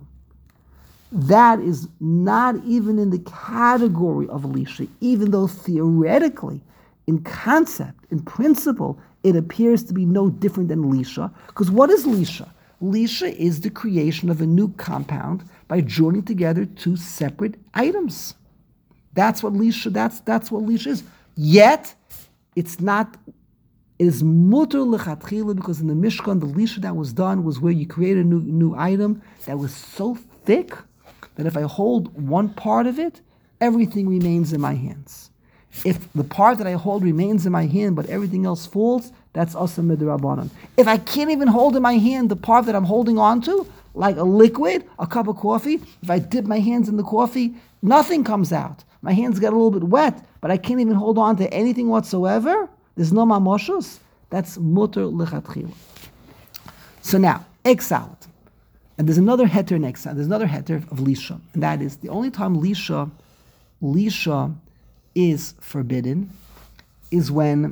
That is not even in the category of Lisha, even though theoretically, in concept, in principle, it appears to be no different than Lisha. Because what is Lisha? Lisha is the creation of a new compound by joining together two separate items. That's what Lisha, that's that's what Lisha is. Yet, it's not, it is mutar l'chatchila, because in the Mishkan, the Lisha that was done was where you create a new new item that was so thick that if I hold one part of it, everything remains in my hands. If the part that I hold remains in my hand, but everything else falls, that's asa midrabanan. If I can't even hold in my hand the part that I'm holding on to, like a liquid, a cup of coffee. If I dip my hands in the coffee, nothing comes out. My hands get a little bit wet, but I can't even hold on to anything whatsoever. There's no mamoshus. That's mutter lechatchila. So now, egg salad. And there's another heter in egg salad. There's another heter of lisha. And that is the only time lisha, lisha is forbidden is when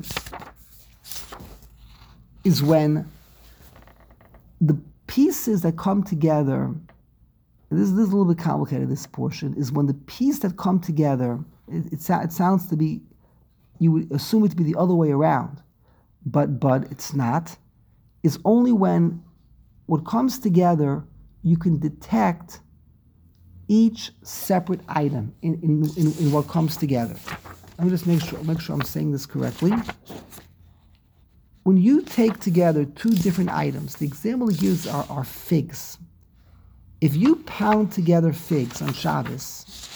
is when the pieces that come together, and this, this is a little bit complicated, this portion, is when the pieces that come together, it, it, it sounds to be, you would assume it to be the other way around, but but it's not, is only when what comes together, you can detect each separate item in, in, in, in what comes together. Let me just make sure, make sure I'm saying this correctly. When you take together two different items, the example he gives are, are figs. If you pound together figs on Shabbos,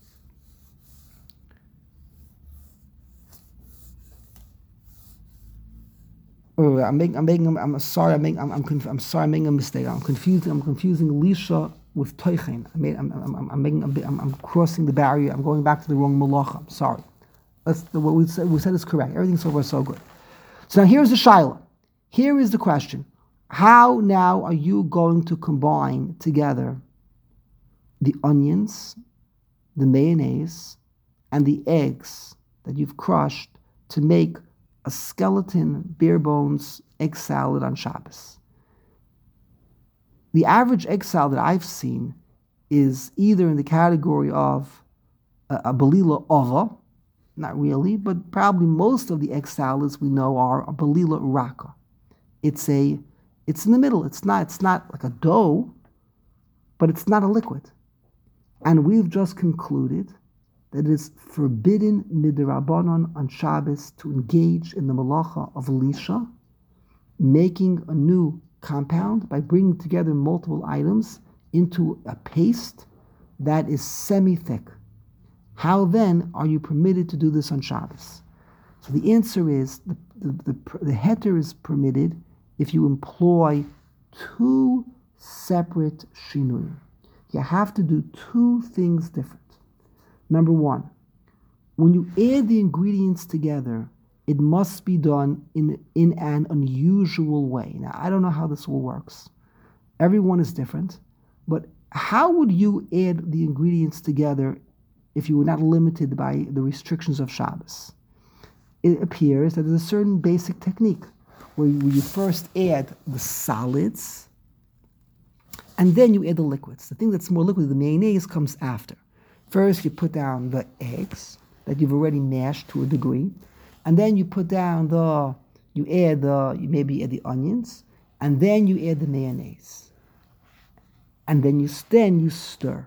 oh, I'm making, I'm making, I'm sorry, I'm making, I'm, I'm, conf, I'm sorry, I'm making a mistake. I'm confusing, I'm confusing Lisha with Toichen. I made, I'm, I'm, I'm making, I'm, I'm crossing the barrier. I'm going back to the wrong malacha. I'm sorry. That's the, what we said. We said is correct. Everything so far so good. So now here's the shaila. Here is the question: how now are you going to combine together the onions, the mayonnaise, and the eggs that you've crushed to make a skeleton, bare bones egg salad on Shabbos? The average egg salad that I've seen is either in the category of a, a belila ova, not really, but probably most of the egg salads we know are a belila raka. It's a, it's in the middle. It's not, it's not like a dough, but it's not a liquid. And we've just concluded that it is forbidden midrabanan on Shabbos to engage in the malacha of lisha, making a new compound by bringing together multiple items into a paste that is semi-thick. How then are you permitted to do this on Shabbos? So the answer is the the, the, the heter is permitted if you employ two separate shinuyim. You have to do two things different. Number one, when you add the ingredients together, it must be done in, in an unusual way. Now, I don't know how this all works. Everyone is different, but how would you add the ingredients together if you were not limited by the restrictions of Shabbos? It appears that there's a certain basic technique where you, where you first add the solids and then you add the liquids. The thing that's more liquid, the mayonnaise, comes after. First, you put down the eggs that you've already mashed to a degree, and then you put down the, you add the, you maybe add the onions, and then you add the mayonnaise. And then you, then you stir.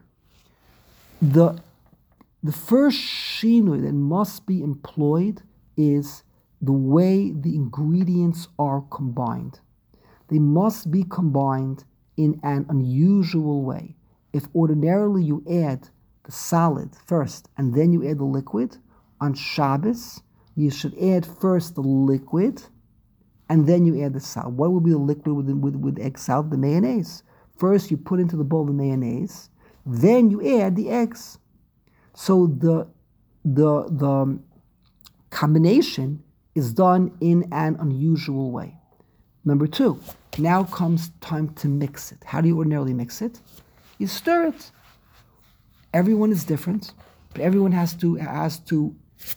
The, the first shinui that must be employed is the way the ingredients are combined. They must be combined in an unusual way. If ordinarily you add the solid first and then you add the liquid, on Shabbos you should add first the liquid and then you add the solid. What would be the liquid with, with, with egg salad? The mayonnaise. First you put into the bowl the mayonnaise, then you add the eggs. So the the the combination is done in an unusual way. Number two, now comes time to mix it. How do you ordinarily mix it? You stir it. Everyone is different, but everyone has to has to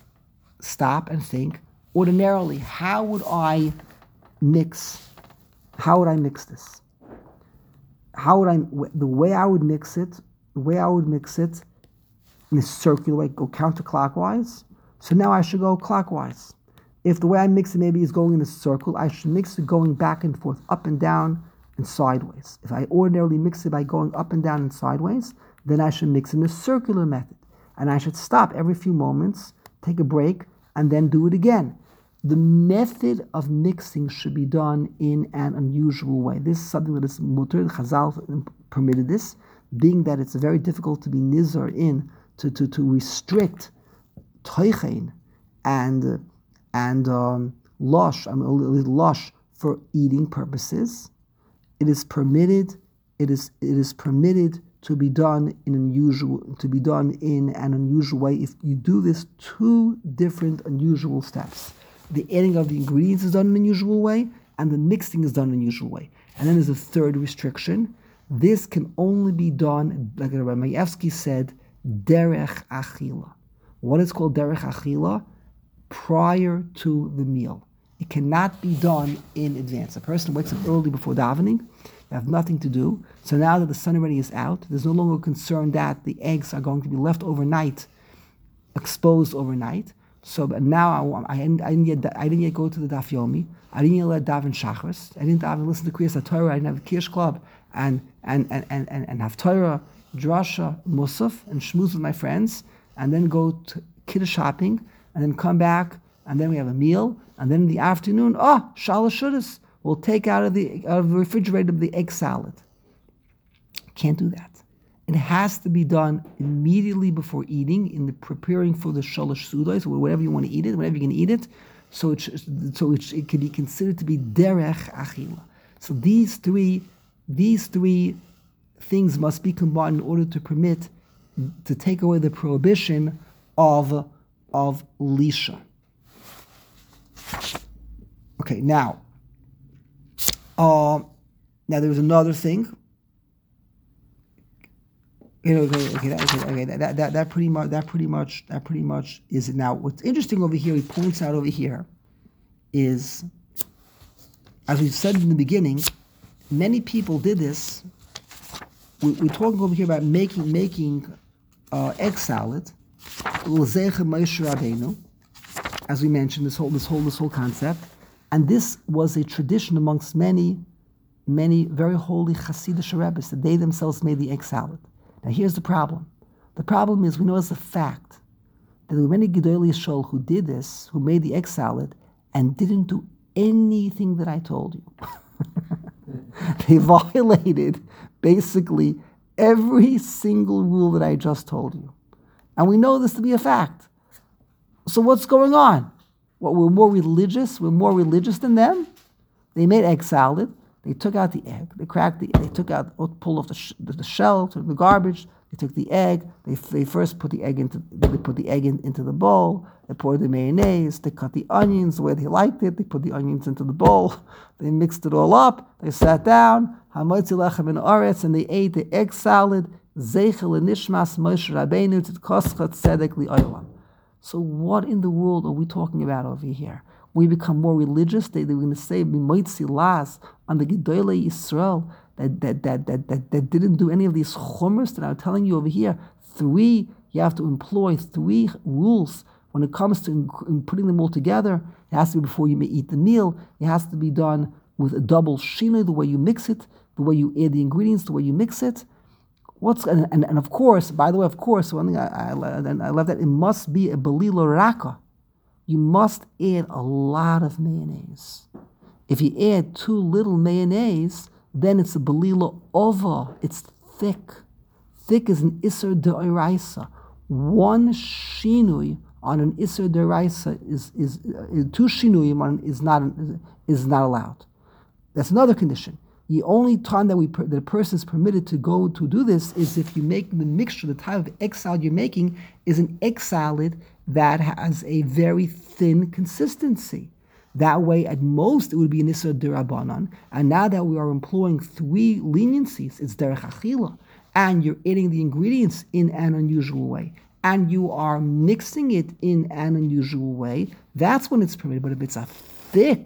stop and think. Ordinarily, how would I mix? How would I mix this? How would I? The way I would mix it, the way I would mix it, in a circular way, go counterclockwise. So now I should go clockwise. If the way I mix it maybe is going in a circle, I should mix it going back and forth, up and down and sideways. If I ordinarily mix it by going up and down and sideways, then I should mix in a circular method. And I should stop every few moments, take a break, and then do it again. The method of mixing should be done in an unusual way. This is something that is mutter. Chazal permitted this, being that it's very difficult to be nizar in, to, to, to restrict toichein and and um, lush, I mean, lush for eating purposes. It is permitted it is it is permitted to be done in unusual to be done in an unusual way if you do this two different unusual steps. The adding of the ingredients is done in an unusual way, and the mixing is done in an unusual way. And then there's a third restriction. This can only be done, like Rabbi Mayevsky said, derech achila. What is called derech achila? Prior to the meal. It cannot be done in advance. A person wakes up early before davening, they have nothing to do. So now that the sun already is out, there's no longer concern that the eggs are going to be left overnight, exposed overnight. So but now I, I, didn't, I, didn't yet, I didn't yet go to the Daf Yomi. I didn't yet daven Shachris. I didn't daven listen to Kriyas HaTorah. I didn't have a Kirsch Club and and and and and, and have Torah, Drasha, Musaf, and schmooze with my friends, and then go to kiddush shopping, and then come back, and then we have a meal, and then in the afternoon, oh, Shalosh Shudas, we'll take out of the out of the refrigerator the egg salad. Can't do that. It has to be done immediately before eating, in the preparing for the shalosh sudos, or whatever you want to eat it, whenever you can eat it. So it so it, it can be considered to be derech achila. So these three these three things must be combined in order to permit to take away the prohibition of of lisha. Okay, now, uh, now there's another thing. You know, okay, okay, that, okay, okay that, that, that pretty much, that pretty much, that pretty much is it. Now, what's interesting over here, he points out over here, is, as we said in the beginning, many people did this. We, we're talking over here about making making uh, egg salad, as we mentioned, this whole this whole this whole concept, and this was a tradition amongst many, many very holy Hasidic rabbis that they themselves made the egg salad. Now here's the problem. The problem is we know as a fact that there were many Gedolei Yisrael who did this, who made the egg salad, and didn't do anything that I told you. They violated basically every single rule that I just told you. And we know this to be a fact. So what's going on? What, we're more religious? We're more religious than them? They made egg salad. They took out the egg. They cracked the. They took out, pulled off the, sh- the, the shell, took the garbage. They took the egg. They they first put the egg into. They put the egg in, into the bowl. They poured the mayonnaise. They cut the onions the way they liked it. They put the onions into the bowl. They mixed it all up. They sat down. Hamoitzi lechem in aretz, and they ate the egg salad. Zeichel nishmas Moshe Rabbeinu tzedkoschat tzedek li'olam. So what in the world are we talking about over here? We become more religious. They, they're going to say Mimoitzi Las on the Gedolei Yisrael that that, that that that that didn't do any of these chumras that I'm telling you over here. Three, you have to employ three rules when it comes to in, in putting them all together. It has to be before you may eat the meal. It has to be done with a double shina, the way you mix it, the way you add the ingredients, the way you mix it. What's and, and, and of course, by the way, of course, one thing I, I, I love that it must be a belilo raka. You must add a lot of mayonnaise. If you add too little mayonnaise, then it's a belila ova. It's thick. Thick is an iser de'oraisa. One shinui on an iser de'oraisa is is uh, two shinuyim on is not is not allowed. That's another condition. The only time that we that a person is permitted to go to do this is if you make the mixture, the type of egg salad you're making is an egg salad that has a very thin consistency. That way, at most, it would be an Isra D'Rabbanan. And now that we are employing three leniencies, it's Derech Achila, and you're adding the ingredients in an unusual way, and you are mixing it in an unusual way, that's when it's permitted. But if it's a thick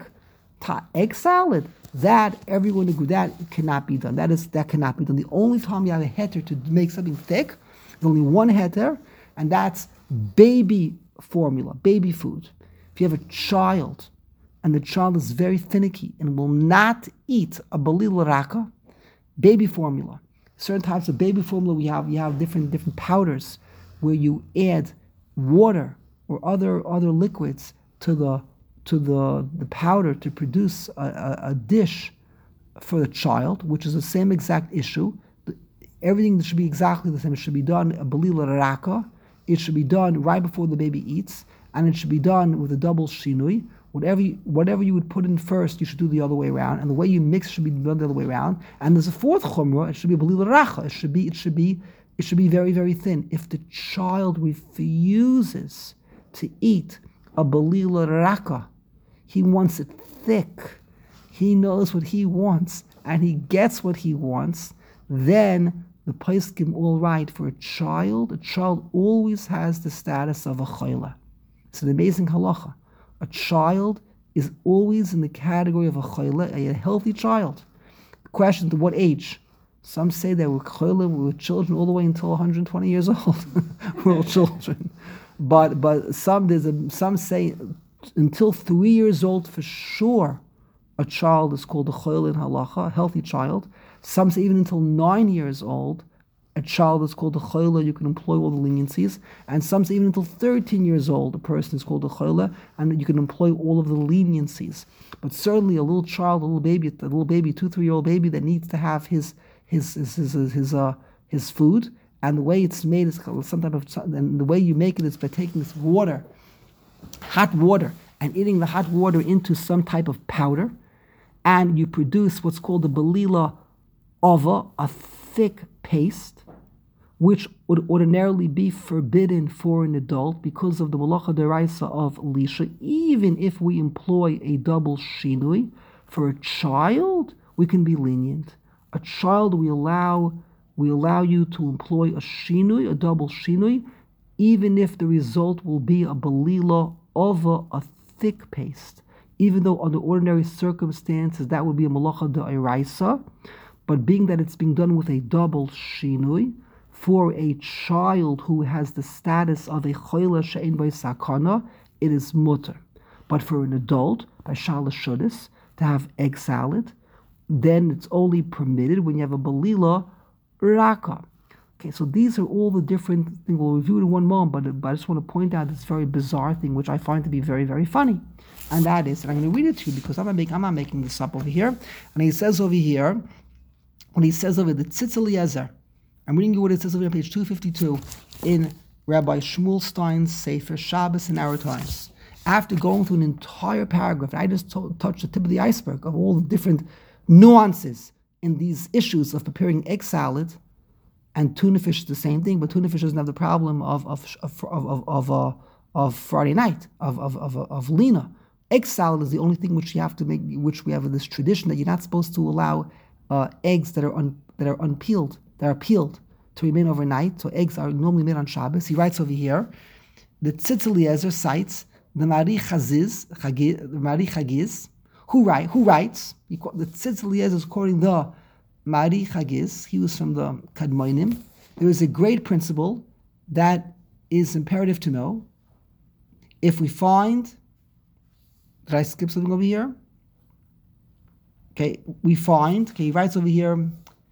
egg salad, that everyone agrees that cannot be done. That is that cannot be done. The only time you have a heter to make something thick, there's only one heter, and that's baby formula, baby food. If you have a child and the child is very finicky and will not eat a balil raka, baby formula. Certain types of baby formula we have, you have different different powders where you add water or other other liquids to the to the, the powder to produce a, a, a dish for the child, which is the same exact issue. Everything should be exactly the same. It should be done a balil raka. It should be done right before the baby eats, and it should be done with a double shinui, Whatever you, whatever you would put in first, you should do the other way around, and the way you mix should be done the other way around. And there's a fourth chumrah; it should be a belila racha. It should be, it should be, it should be very, very thin. If the child refuses to eat a belila racha, he wants it thick. He knows what he wants, and he gets what he wants. Then the poskim all right for a child. A child always has the status of a chayla. It's an amazing halacha. A child is always in the category of a chayla, a healthy child. The question, to what age? Some say that we're chayla, we were children all the way until one hundred twenty years old. We're all children. But but some there's a, some say until three years old for sure, a child is called a chayla in halacha, a healthy child. Some say even until nine years old, a child is called a chayla, you can employ all the leniencies. And some say even until thirteen years old, a person is called a chayla, and you can employ all of the leniencies. But certainly a little child, a little baby, a little baby, two, three-year-old baby that needs to have his his his his his, his, uh, his food, and the way it's made is some type of, and the way you make it is by taking this water, hot water, and eating the hot water into some type of powder, and you produce what's called a belila ova, a thick paste, which would ordinarily be forbidden for an adult because of the malacha deraisa of lisha. Even if we employ a double shinui, for a child, we can be lenient. A child, we allow we allow you to employ a shinui, a double shinui, even if the result will be a belila ova, a thick paste. Even though under ordinary circumstances that would be a malacha deraisa, but being that it's being done with a double shinui, for a child who has the status of a choila she'ein by sakana, it is mutter. But for an adult, by shala shudis, to have egg salad, then it's only permitted when you have a belila raka. Okay, so these are all the different things. We'll review it in one moment, but, but I just want to point out this very bizarre thing, which I find to be very, very funny. And that is, and I'm going to read it to you because I'm not, make, I'm not making this up over here. And he says over here, when he says over the Tzitz Eliezer, I'm reading you what it says over on page two fifty-two in Rabbi Shmuel Stein's Sefer Shabbos in Our Times. After going through an entire paragraph, I just to- touched the tip of the iceberg of all the different nuances in these issues of preparing egg salad, and tuna fish is the same thing, but tuna fish doesn't have the problem of of of of of, of, uh, of Friday night of of of, of lina. Egg salad is the only thing which you have to make, which we have this tradition that you're not supposed to allow uh, eggs that are un, that are unpeeled, that are peeled, to remain overnight. So eggs are normally made on Shabbos. He writes over here, the Tzitz Eliezer cites the Mari Chaziz, the Mari Chagiz, who write who writes. He, the Tzitz Eliezer is quoting the Mari Chagiz. He was from the Kadmonim. There is a great principle that is imperative to know. If we find, did I skip something over here? Okay, we find, okay, he writes over here,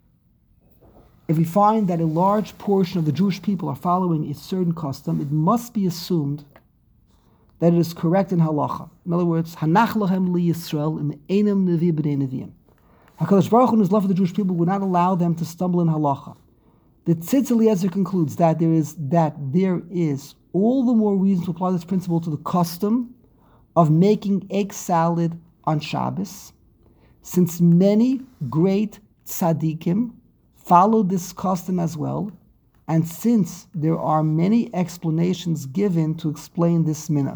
if we find that a large portion of the Jewish people are following a certain custom, it must be assumed that it is correct in halacha. In other words, Hanach lahem li Yisrael im einam nevi b'nei neviim. HaKadosh Baruch Hu, in His love for the Jewish people, would not allow them to stumble in halacha. The Tzitz Eliezer concludes that there is that there is all the more reason to apply this principle to the custom of making egg salad on Shabbos, since many great tzaddikim followed this custom as well, and since there are many explanations given to explain this minhag.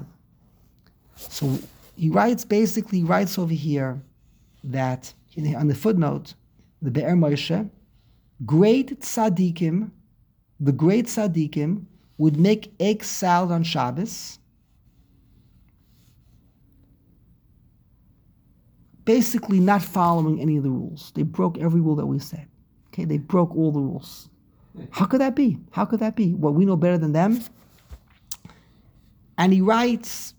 So he writes, basically, he writes over here that, on the footnote, the Be'er Moshe, great tzaddikim, the great tzaddikim would make egg salad on Shabbos, basically not following any of the rules. They broke every rule that we said. Okay, they broke all the rules. How could that be? How could that be? Well, we know better than them. And he writes,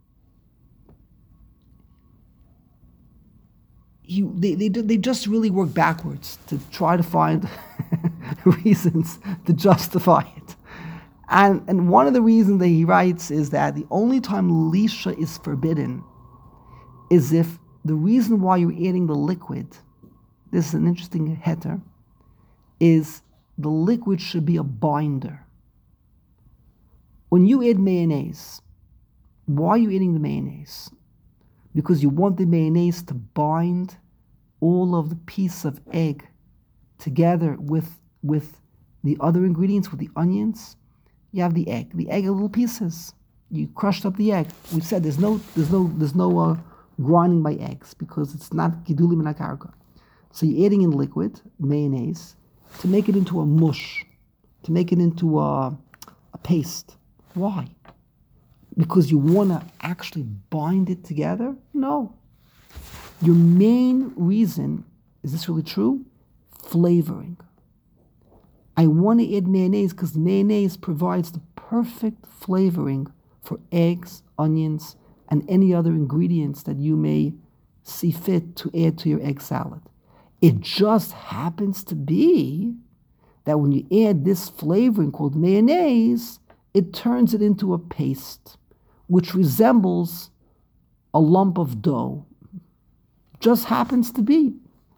he, they, they, they just really work backwards to try to find reasons to justify it. And, and one of the reasons that he writes is that the only time lisha is forbidden is if the reason why you're eating the liquid, this is an interesting heter, is the liquid should be a binder. When you eat mayonnaise, why are you eating the mayonnaise? because you want the mayonnaise to bind all of the piece of egg together with with the other ingredients, with the onions. You have the egg. The egg are little pieces. You crushed up the egg. We said there's no there's no there's no uh, grinding by eggs because it's not giduli min hakarka. So you're adding in liquid mayonnaise to make it into a mush, to make it into a, a paste. Why? Because you want to actually bind it together? No. Your main reason, is this really true? Flavoring. I want to add mayonnaise because mayonnaise provides the perfect flavoring for eggs, onions, and any other ingredients that you may see fit to add to your egg salad. It just happens to be that when you add this flavoring called mayonnaise, it turns it into a paste, which resembles a lump of dough. Just happens to be.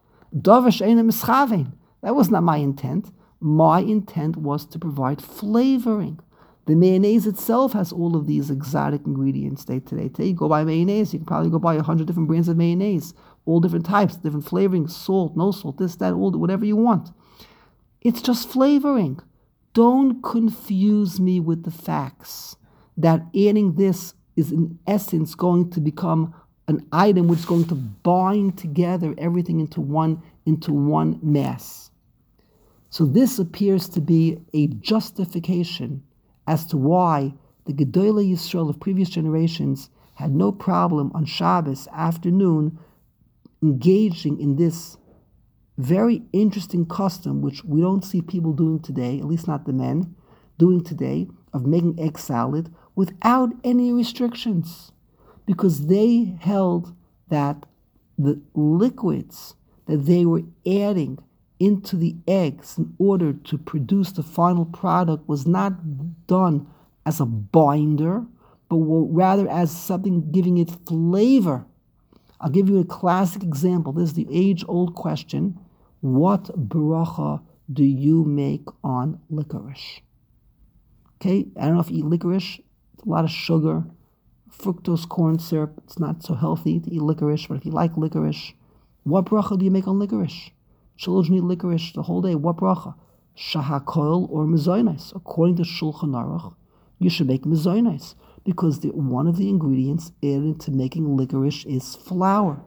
That was not my intent. My intent was to provide flavoring. The mayonnaise itself has all of these exotic ingredients day to day. Today, you go buy mayonnaise, you can probably go buy a hundred different brands of mayonnaise, all different types, different flavorings, salt, no salt, this, that, all whatever you want. It's just flavoring. Don't confuse me with the facts that adding this is in essence going to become an item which is going to bind together everything into one into one mass. So this appears to be a justification as to why the Gedolei Yisrael of previous generations had no problem on Shabbos afternoon engaging in this very interesting custom, which we don't see people doing today, at least not the men, doing today, of making egg salad without any restrictions. Because they held that the liquids that they were adding into the eggs in order to produce the final product was not done as a binder, but rather as something giving it flavor. I'll give you a classic example. This is the age-old question. What bracha do you make on licorice? Okay, I don't know if you eat licorice. It's a lot of sugar, fructose corn syrup. It's not so healthy to eat licorice, but if you like licorice, what bracha do you make on licorice? Children eat licorice the whole day. What bracha? Shahakol or mezainis. According to Shulchan Aruch, you should make mezainis because the, one of the ingredients added into making licorice is flour.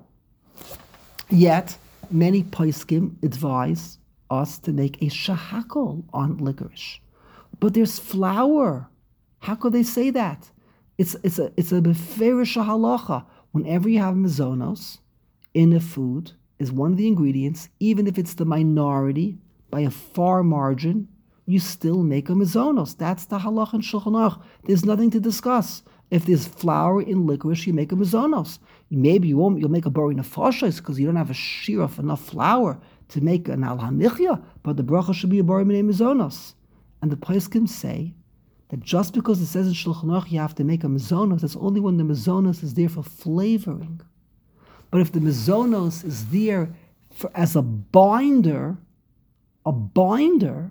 Yet, many poskim advise us to make a shahakol on licorice. But there's flour. How could they say that? It's it's a it's a beferish halacha. Whenever you have mezonos in a food, is one of the ingredients, even if it's the minority by a far margin, you still make a mezonos. That's the halacha in Shulchan Aruch. There's nothing to discuss. If there's flour in licorice, you make a mezonos. Maybe you won't. You'll make a bori nefashos because you don't have a shear of enough flour to make an al hamichya. But the bracha should be a bori minei mezonos. And the poskim say that just because it says in Shulchan Aruch you have to make a mezonos, that's only when the mezonos is there for flavoring. But if the mezonos is there for, as a binder, a binder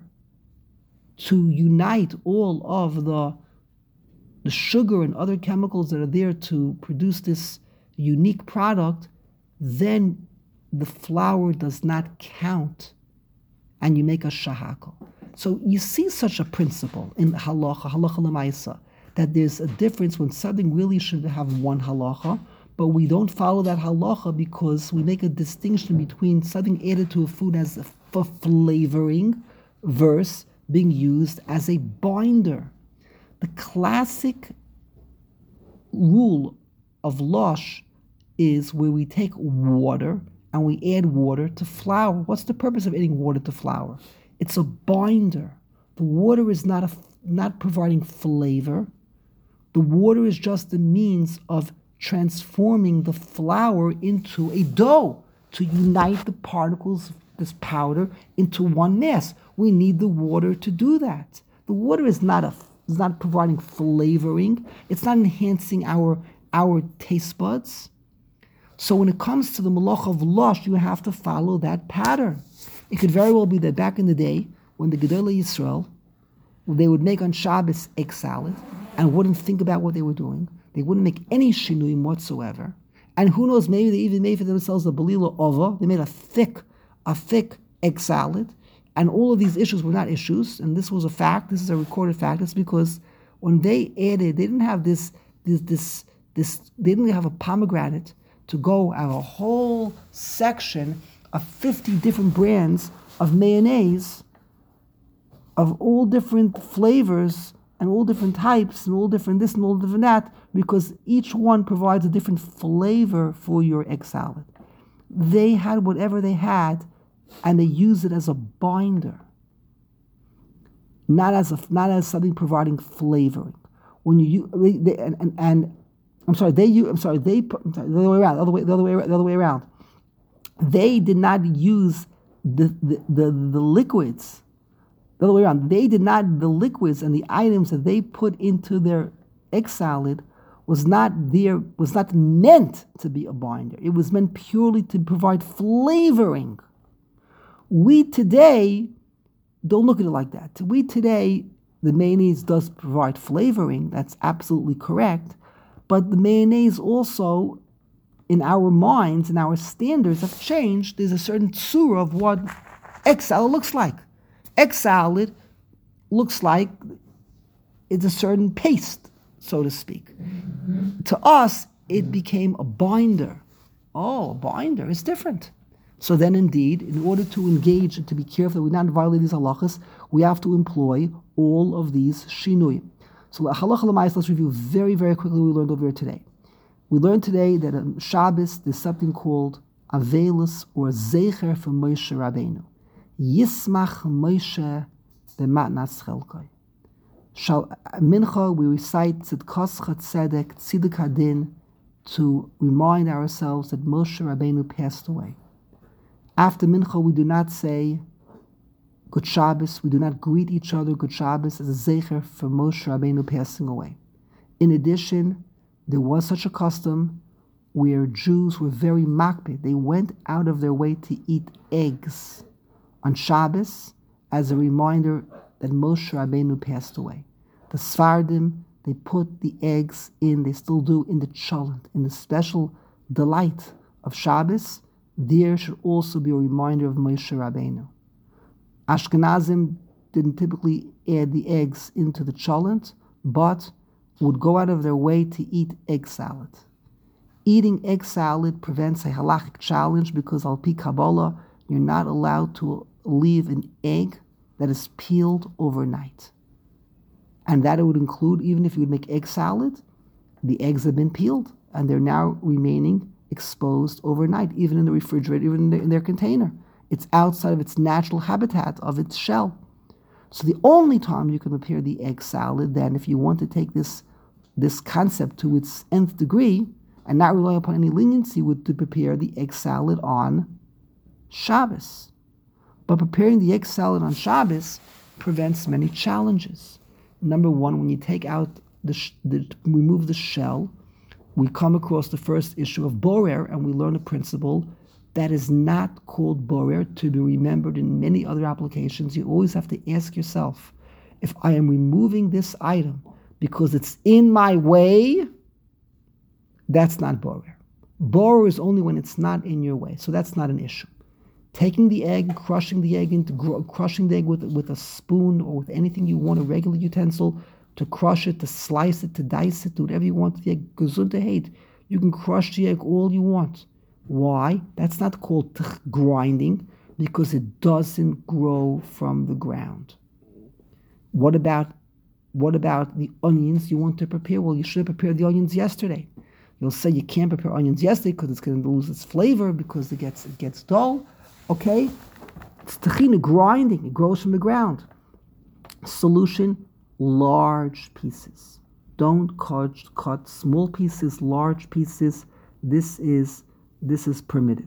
to unite all of the, the sugar and other chemicals that are there to produce this unique product, then the flour does not count and you make a shahakal. So you see such a principle in halacha, halacha l'maisa, that there's a difference when something really should have one halacha, but we don't follow that halacha because we make a distinction between something added to a food as a, for flavoring versus being used as a binder. The classic rule of lush is where we take water and we add water to flour. What's the purpose of adding water to flour? It's a binder. The water is not a, not providing flavor. The water is just the means of transforming the flour into a dough to unite the particles of this powder into one mass. We need the water to do that. The water is not a is not providing flavoring. It's not enhancing our our taste buds. So when it comes to the malach of lush, you have to follow that pattern. It could very well be that back in the day when the Gedolei Yisrael, they would make on Shabbos egg salad and wouldn't think about what they were doing. They wouldn't make any shinuim whatsoever. And who knows, maybe they even made for themselves a balila ova. They made a thick, a thick egg salad. And all of these issues were not issues. And this was a fact. This is a recorded fact. It's because when they added, they didn't have this, this, this, this they didn't have a pomegranate to go have a whole section of fifty different brands of mayonnaise of all different flavors and all different types and all different this and all different that, because each one provides a different flavor for your egg salad. They had whatever they had, and they used it as a binder, not as a, not as something providing flavoring. When you they, they, and, and and I'm sorry, they you I'm sorry they put I'm sorry, the other way around, the other way the other way the other way around. They did not use the the the, the liquids. The other way around. They did not, the liquids and the items that they put into their egg salad was not there, was not meant to be a binder. It was meant purely to provide flavoring. We today don't look at it like that. We today, the mayonnaise does provide flavoring. That's absolutely correct. But the mayonnaise also, in our minds and our standards have changed. There's a certain tsura of what egg salad looks like. Egg salad looks like it's a certain paste, so to speak. Mm-hmm. To us, it became a binder. Oh, a binder is different. So then indeed, in order to engage and to be careful that we not violate these halachas, we have to employ all of these shinuyim. So halacha l'mayis, let's review very, very quickly what we learned over here today. We learned today that on Shabbos, there's something called Avelus or Zecher for Moshe Rabbeinu. Yismach Moshe b'matnas chelkai. Shal mincha, we recite Tzidkos Tzedek Tziduk Hadin to remind ourselves that Moshe Rabbeinu passed away. After mincha, we do not say Good Shabbos. We do not greet each other Good Shabbos as a zecher for Moshe Rabbeinu passing away. In addition, there was such a custom where Jews were very makpid. They went out of their way to eat eggs on Shabbos as a reminder that Moshe Rabbeinu passed away. The Sfardim, they put the eggs in, they still do, in the cholent, in the special delight of Shabbos. There should also be a reminder of Moshe Rabbeinu. Ashkenazim didn't typically add the eggs into the cholent, but would go out of their way to eat egg salad. Eating egg salad prevents a halachic challenge because al pi Kabbalah, you're not allowed to leave an egg that is peeled overnight. And that it would include, even if you would make egg salad, the eggs have been peeled and they're now remaining exposed overnight, even in the refrigerator, even in their, in their container. It's outside of its natural habitat of its shell. So the only time you can prepare the egg salad, then, if you want to take this, this concept to its nth degree and not rely upon any leniency, would to prepare the egg salad on Shabbos. But preparing the egg salad on Shabbos prevents many challenges. Number one, when you take out the, sh- the remove the shell, we come across the first issue of borer, and we learn a principle that is not called borer to be remembered in many other applications. You always have to ask yourself, if I am removing this item because it's in my way, that's not borer. Borer is only when it's not in your way, so that's not an issue. Taking the egg, crushing the egg into gr- crushing the egg with with a spoon or with anything you want, a regular utensil, to crush it, to slice it, to dice it, do whatever you want. The egg, gesundheit hate. You can crush the egg all you want. Why? That's not called grinding, because it doesn't grow from the ground. What about what about the onions you want to prepare? Well, you should have prepared the onions yesterday. You'll say you can't prepare onions yesterday because it's going to lose its flavor because it gets it gets dull. Okay, it's tahina, grinding. It grows from the ground. Solution: large pieces. Don't cut, cut small pieces, large pieces. This is this is permitted.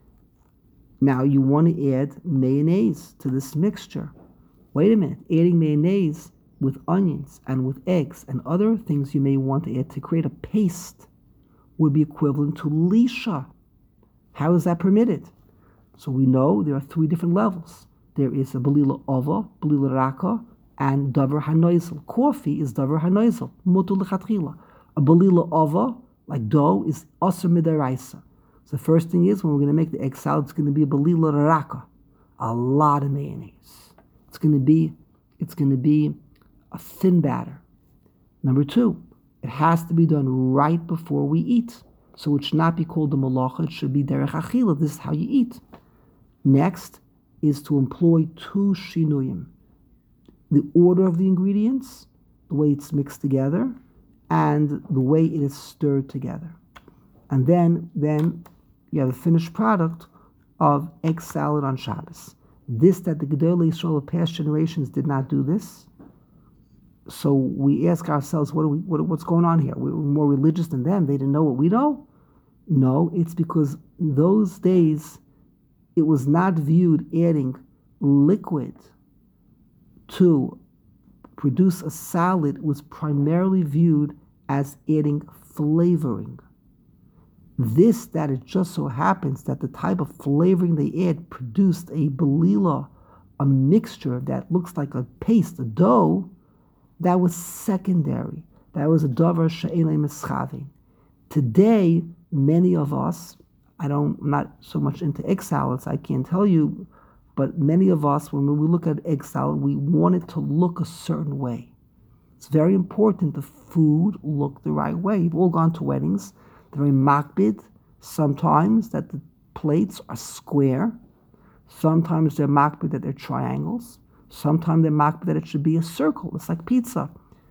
Now you want to add mayonnaise to this mixture. Wait a minute, adding mayonnaise with onions and with eggs and other things you may want to add to create a paste would be equivalent to lisha. How is that permitted? So we know there are three different levels. There is a balila ova, balila raka, and davar hanoizel. Coffee is davar hanoizel, mutul lechatchila. A balila ova like dough, is Asr Midaraisa. So the first thing is, when we're going to make the egg salad, it's going to be a Balila Raka, a lot of mayonnaise. It's going to be, it's going to be a thin batter. Number two, it has to be done right before we eat. So it should not be called the malacha, it should be derech achila. This is how you eat. Next is to employ two shinuyim. The order of the ingredients, the way it's mixed together, and the way it is stirred together. And then, then you have a finished product of egg salad on Shabbos. This, that the Gedolei Yisrael of past generations did not do this. So we ask ourselves, what are we, what, what's going on here? We're more religious than them. They didn't know what we know? No, it's because in those days, it was not viewed adding liquid to produce a salad. It was primarily viewed as adding flavoring. This, that it just so happens that the type of flavoring they add produced a belila, a mixture that looks like a paste, a dough, that was secondary. That was a davar she'elei mischavin. Today, many of us, I don't, I'm not so much into egg salads, I can't tell you, but many of us, when we look at egg salad, we want it to look a certain way. It's very important the food look the right way. You've all gone to weddings. They're very makbid. Sometimes that the plates are square. Sometimes they're makbid that they're triangles. Sometimes they're makbid that it should be a circle. It's like pizza.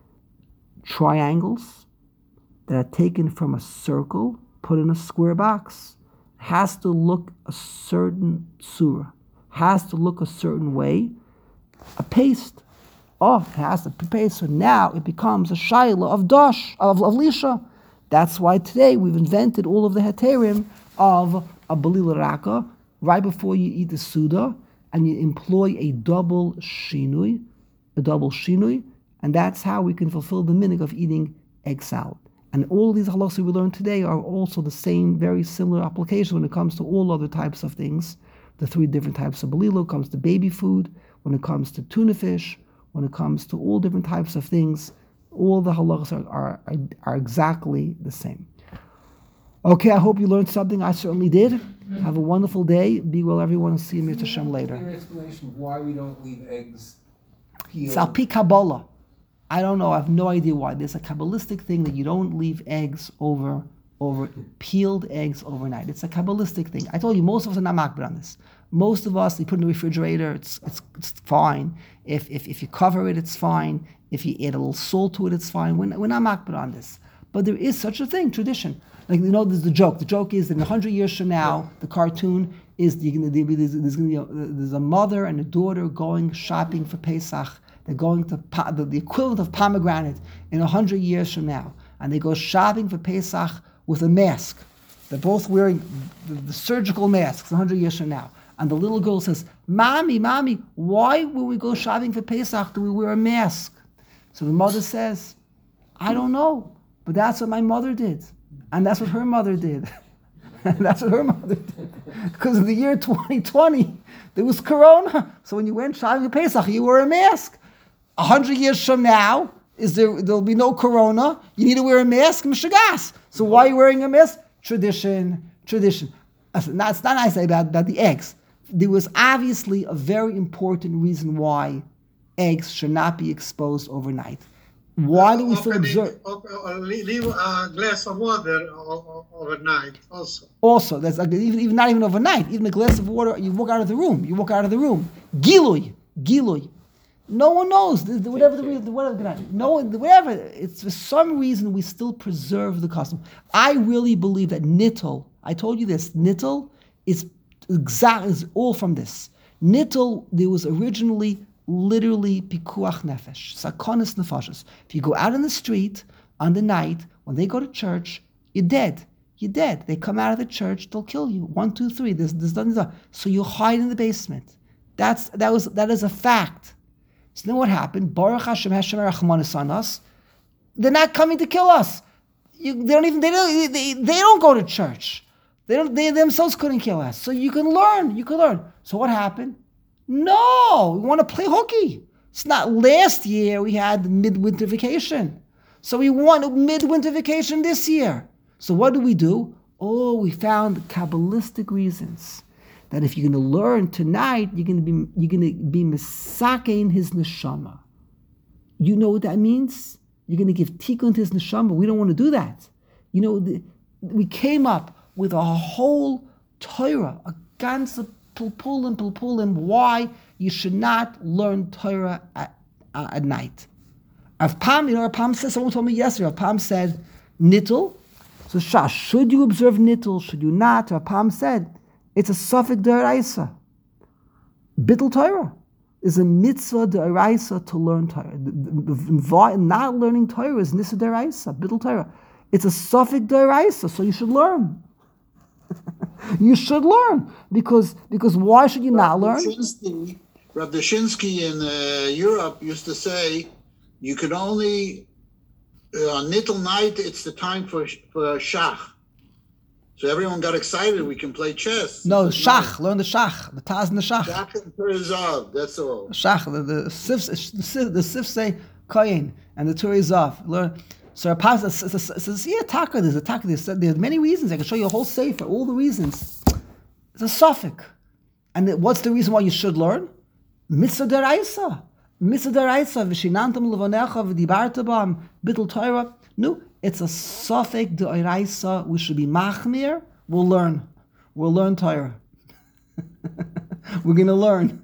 Triangles that are taken from a circle, put in a square box. Has to look a certain surah. Has to look a certain way. A paste. Oh, it has to be paste. So now it becomes a shaila of dosh, of, of lisha. That's why today we've invented all of the heterim of a balila raka right before you eat the suda, and you employ a double shinui, a double shinui, and that's how we can fulfill the minig of eating egg salad. And all these halachos we learned today are also the same, very similar application when it comes to all other types of things. The three different types of balila comes to baby food, when it comes to tuna fish, when it comes to all different types of things. All the halachos are, are, are exactly the same. Okay, I hope you learned something. I certainly did. Have a wonderful day. Be well, everyone, and see you Mir Hashem later. Your explanation of why we don't leave eggs peeled. It's al pi Kabbalah. I don't know. I have no idea why. There's a Kabbalistic thing that you don't leave eggs over, over peeled eggs overnight. It's a Kabbalistic thing. I told you, most of us are not makbid on this. Most of us, you put it in the refrigerator, it's it's, it's fine. If, if if you cover it, it's fine. If you add a little salt to it, it's fine. We're, we're not makbid on this. But there is such a thing, tradition. Like, you know, there's the joke. The joke is that in one hundred years from now, the cartoon is you're gonna, there's, there's, gonna be a, there's a mother and a daughter going shopping for Pesach. They're going to the, the equivalent of pomegranate in one hundred years from now. And they go shopping for Pesach with a mask. They're both wearing the, the surgical masks one hundred years from now. And the little girl says, Mommy, Mommy, why when we go shopping for Pesach do we wear a mask? So the mother says, I don't know, but that's what my mother did. And that's what her mother did. And that's what her mother did. Because in the year twenty twenty, there was Corona. So when you went shopping for Pesach, you wore a mask. A hundred years from now, is there there'll be no Corona. You need to wear a mask, Mishagas. So why are you wearing a mask? Tradition, tradition. It's not, it's not nice about, about the eggs. There was obviously a very important reason why eggs should not be exposed overnight. Why do we still Opening- observe? op- uh, leave a glass of water o- o- overnight also. Also, that's like even, even not even overnight. Even a glass of water, you walk out of the room. You walk out of the room. Gilui, gilui. No one knows. The- the- Whatever the reason, whatever. No one, whatever. It's for some reason we still preserve the custom. I really believe that nittel. I told you this. Nittel is exact is all from this. Nittel. There was originally literally pikuach nefesh, sakonis nefashos. If you go out in the street on the night when they go to church, you're dead. You're dead. They come out of the church, they'll kill you. One, two, three. There's, there's nothing. So you hide in the basement. That's that was that is a fact. So then what happened? Baruch Hashem, Hashem Rachmanis on us. They're not coming to kill us. You, they don't even they don't they, they don't go to church. They don't they themselves couldn't kill us. So you can learn. You can learn. So what happened? No, we want to play hooky. It's not last year we had midwinter vacation. So we want midwinter vacation this year. So what do we do? Oh, we found Kabbalistic reasons that if you're going to learn tonight, you're going to be you're going to be misakein his neshama. You know what that means? You're going to give tikkun to his neshama. We don't want to do that. You know, the, we came up with a whole Torah, a ganze pulpulim pulpulim, why you should not learn Torah at, uh, at night. Rav Pam, you know, Rav Pam said, someone told me yesterday, Rav Pam said, nittul. So, Shah, should you observe nittul? Should you not? Rav Pam said, it's a suffix d'oraisa. Bittul Torah is a mitzvah d'oraisa to learn Torah. The, the, the, not learning Torah is nisa d'oraisa, bittul Torah. It's a suffix d'oraisa, so you should learn. You should learn because because why should you not learn? Dushinsky, Rav Dushinsky in uh, Europe used to say, you could only uh, on Nittel night. It's the time for for Shach. So everyone got excited. We can play chess. No, Shach. Learn the Shach. The Taz and the Shach. Shach and Turizov. That's all. Shach. The the Sifs the Sif, the Sif say Koyin and the Turizov. Learn. So a pasuk says, yeah, taka, there's a taka. There's, there's many reasons. I can show you a whole sefer, all the reasons. It's a suffix. And the, what's the reason why you should learn? Mitzvah deraisa. Mitzvah deraisa. V'shinantam levanecha v'dibarta b'am bittul Torah. No, it's a suffix deraisa. We should be machmir. We'll learn. We'll learn Torah. We're going to learn.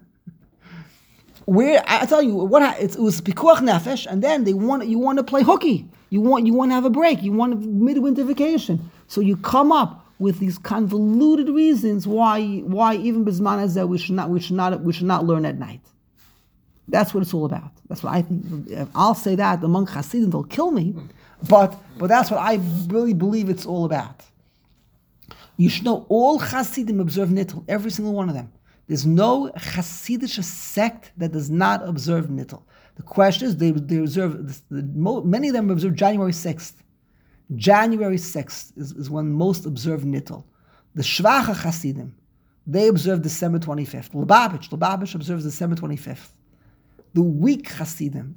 Where I tell you what it was pikuach nefesh, and then they want you want to play hooky. You want you want to have a break. You want a midwinter vacation. So you come up with these convoluted reasons why why even bisman hazeh we should not we should not we should not learn at night. That's what it's all about. That's what I think. If I'll say that among Hasidim, they'll kill me, but but that's what I really believe it's all about. You should know all Hasidim observe nittul, every single one of them. There's no Hasidic sect that does not observe nittul. The question is, they they observe, the, the, many of them observe January sixth. January sixth is, is when most observe nittul. The Shvacha Hasidim, they observe December twenty-fifth. Lubavitch, Lubavitch observes December twenty-fifth. The weak Hasidim,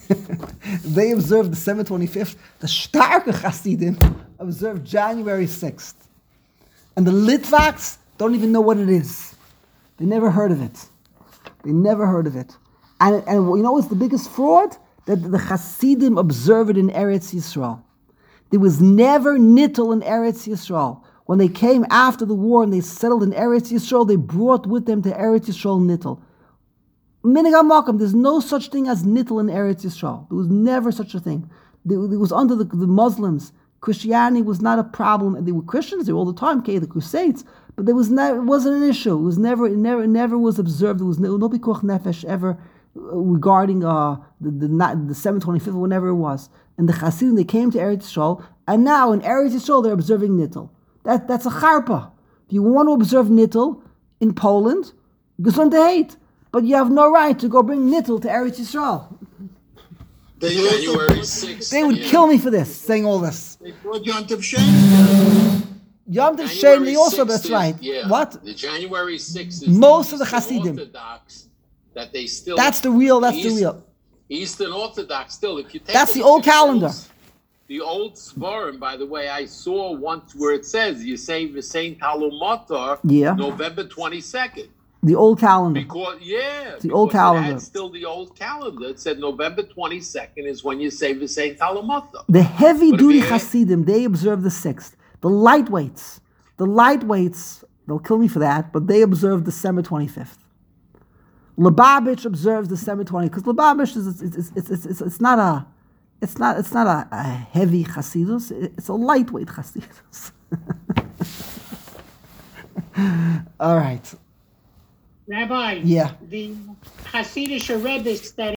they observe December twenty-fifth. The Starke Hasidim observe January sixth. And the Litvaks don't even know what it is. They never heard of it. They never heard of it. And, and you know what's the biggest fraud? That the Hasidim observe it in Eretz Yisrael. There was never nittul in Eretz Yisrael. When they came after the war and they settled in Eretz Yisrael, they brought with them to Eretz Yisrael nittul. Minig HaMakom, there's no such thing as nittul in Eretz Yisrael. There was never such a thing. It was under the, the Muslims. Christianity was not a problem. And they were Christians, they were all the time, okay, the Crusades. But there was never, it wasn't an issue. It was never, it never, it never was observed. There was no, no pikuach nefesh ever regarding uh, the the, the seven twenty-fifth, whenever it was. And the Hasidim, they came to Eretz Yisrael, and now in Eretz Yisrael they're observing nittul. That that's a charpa. If you want to observe nittul in Poland, gesund to hate, but you have no right to go bring nittul to Eretz Yisrael. They January sixth. They would yeah. kill me for this, saying all this. They brought Yom Tov Sheni. Yom Tov January Sheni also, sixth that's is- right. Yeah, What? The January sixth is Most of the Eastern Hasidim. Orthodox that they still. That's the real, that's the East- real. Eastern Orthodox still. If you take That's a the look old at calendar. those- The old Svarim, by the way, I saw once where it says you say the Saint Talumotar Yeah. November twenty-second. The old calendar. Because yeah, The old because it had calendar. still the old calendar. It said November twenty-second is when you say the Saint Talumotar. The heavy But duty if you- Hasidim, they observe the sixth. The lightweights, the lightweights, they'll kill me for that, but they observe December twenty-fifth. Lubavitch observes December twentieth, because Lubavitch is it's it's, it's it's it's it's not a it's not it's not a, a heavy Hasidus, it's a lightweight Hasidus. All right. Rabbi, Yeah. the Hasidic Rebbe that